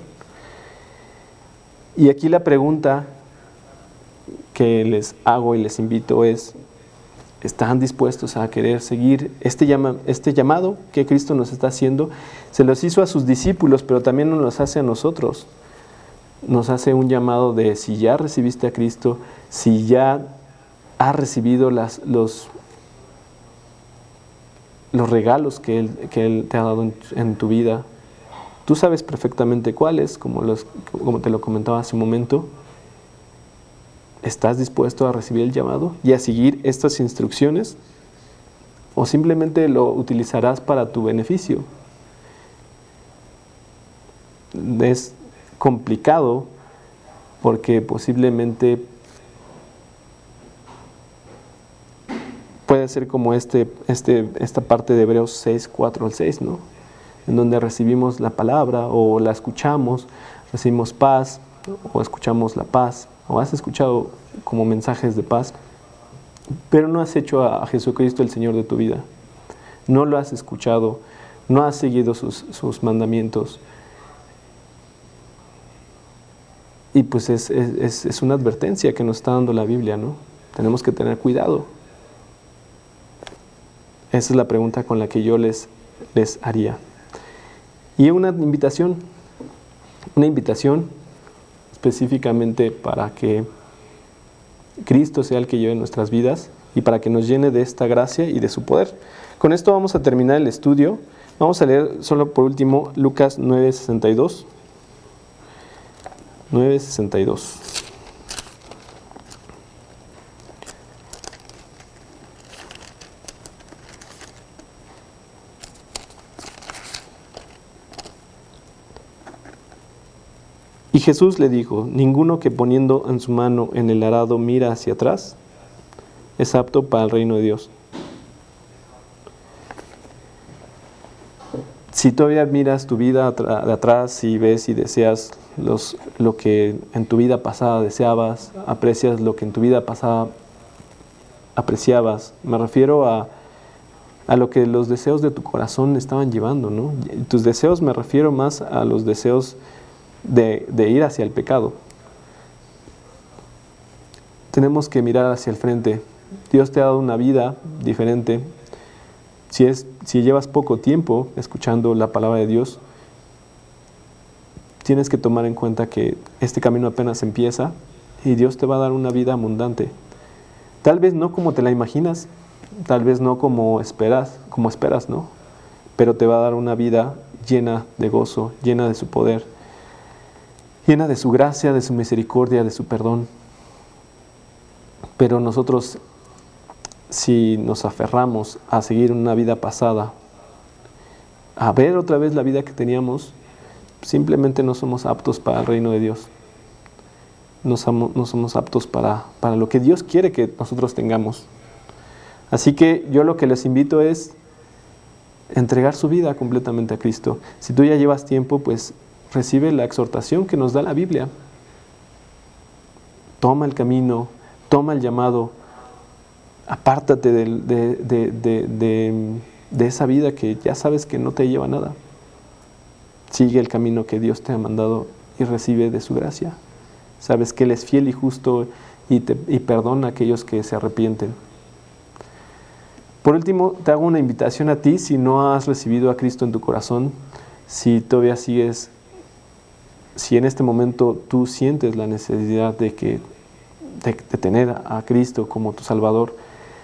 Y aquí la pregunta que les hago y les invito es, ¿están dispuestos a querer seguir este, llama, este llamado que Cristo nos está haciendo? Se los hizo a sus discípulos, pero también nos los hace a nosotros. Nos hace un llamado de si ya recibiste a Cristo, si ya has recibido las, los, los regalos que Él, que Él te ha dado en, en tu vida. Tú sabes perfectamente cuáles, como, los, como te lo comentaba hace un momento. ¿Estás dispuesto a recibir el llamado y a seguir estas instrucciones? ¿O simplemente lo utilizarás para tu beneficio? Es complicado porque posiblemente puede ser como este, este, esta parte de Hebreos seis, cuatro al seis, ¿no? En donde recibimos la palabra o la escuchamos, recibimos paz o escuchamos la paz, o has escuchado como mensajes de paz, pero no has hecho a Jesucristo el Señor de tu vida. No lo has escuchado, no has seguido sus, sus mandamientos. Y pues es, es, es una advertencia que nos está dando la Biblia, ¿no? Tenemos que tener cuidado. Esa es la pregunta con la que yo les, les haría. Y una invitación, una invitación específicamente para que Cristo sea el que lleve nuestras vidas y para que nos llene de esta gracia y de su poder. Con esto vamos a terminar el estudio. Vamos a leer solo por último Lucas nueve sesenta y dos. nueve sesenta y dos. Y Jesús le dijo, ninguno que poniendo en su mano en el arado mira hacia atrás, es apto para el reino de Dios. Si todavía miras tu vida de atrás y ves y deseas los, lo que en tu vida pasada deseabas, aprecias lo que en tu vida pasada apreciabas, me refiero a, a lo que los deseos de tu corazón estaban llevando, ¿no? Tus deseos me refiero más a los deseos De, de ir hacia el pecado. Tenemos que mirar hacia el frente. Dios te ha dado una vida diferente. Si, es, si llevas poco tiempo escuchando la palabra de Dios, tienes que tomar en cuenta que este camino apenas empieza y Dios te va a dar una vida abundante. Tal vez no como te la imaginas, tal vez no como esperas, como esperas, ¿no? Pero te va a dar una vida llena de gozo, llena de su poder, llena de su gracia, de su misericordia, de su perdón. Pero nosotros, si nos aferramos a seguir una vida pasada, a ver otra vez la vida que teníamos, simplemente no somos aptos para el reino de Dios. No somos, no somos aptos para, para lo que Dios quiere que nosotros tengamos. Así que yo lo que les invito es entregar su vida completamente a Cristo. Si tú ya llevas tiempo, pues recibe la exhortación que nos da la Biblia. Toma el camino, toma el llamado, apártate de, de, de, de, de, de esa vida que ya sabes que no te lleva a nada. Sigue el camino que Dios te ha mandado y recibe de su gracia. Sabes que Él es fiel y justo y, te, y perdona a aquellos que se arrepienten. Por último, te hago una invitación a ti, si no has recibido a Cristo en tu corazón, si todavía sigues, si en este momento tú sientes la necesidad de, que, de, de tener a Cristo como tu Salvador,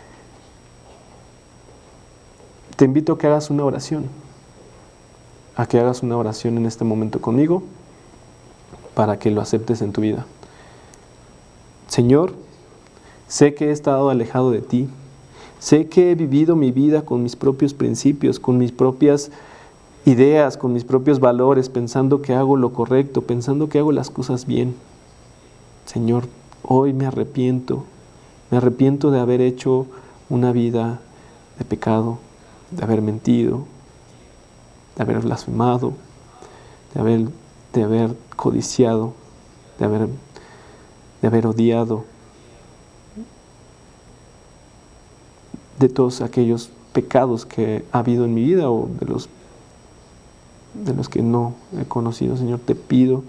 te invito a que hagas una oración, a que hagas una oración en este momento conmigo, para que lo aceptes en tu vida. Señor, sé que he estado alejado de ti, sé que he vivido mi vida con mis propios principios, con mis propias ideas, con mis propios valores, pensando que hago lo correcto, pensando que hago las cosas bien. Señor, hoy me arrepiento, me arrepiento de haber hecho una vida de pecado, de haber mentido, de haber blasfemado, de haber, de haber codiciado, de haber, de haber odiado, de todos aquellos pecados que ha habido en mi vida o de los, de los que no he conocido. Señor, te pido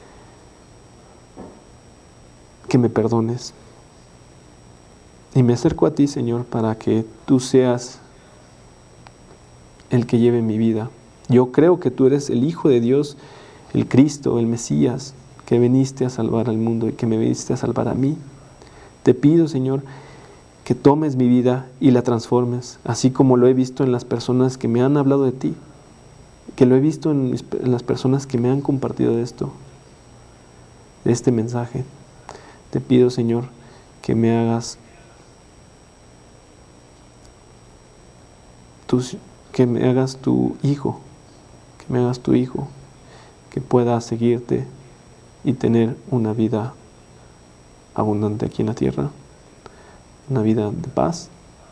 que me perdones. Y me acerco a ti, Señor, para que tú seas el que lleve mi vida. Yo creo que tú eres el Hijo de Dios, el Cristo, el Mesías, que viniste a salvar al mundo y que me viniste a salvar a mí. Te pido, Señor, que tomes mi vida y la transformes, así como lo he visto en las personas que me han hablado de ti, que lo he visto en, mis, en las personas que me han compartido de esto, de este mensaje. Te pido, Señor, que me hagas tu, que me hagas tu hijo, que me hagas tu hijo, que pueda seguirte y tener una vida abundante aquí en la tierra, una vida de paz,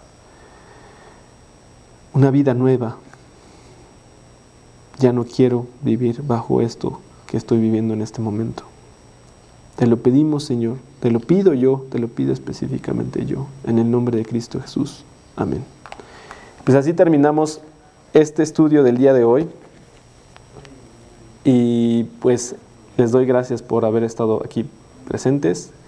una vida nueva. Ya no quiero vivir bajo esto que estoy viviendo en este momento. Te lo pedimos, Señor, te lo pido yo, te lo pido específicamente yo, en el nombre de Cristo Jesús. Amén. Pues así terminamos este estudio del día de hoy y pues les doy gracias por haber estado aquí presentes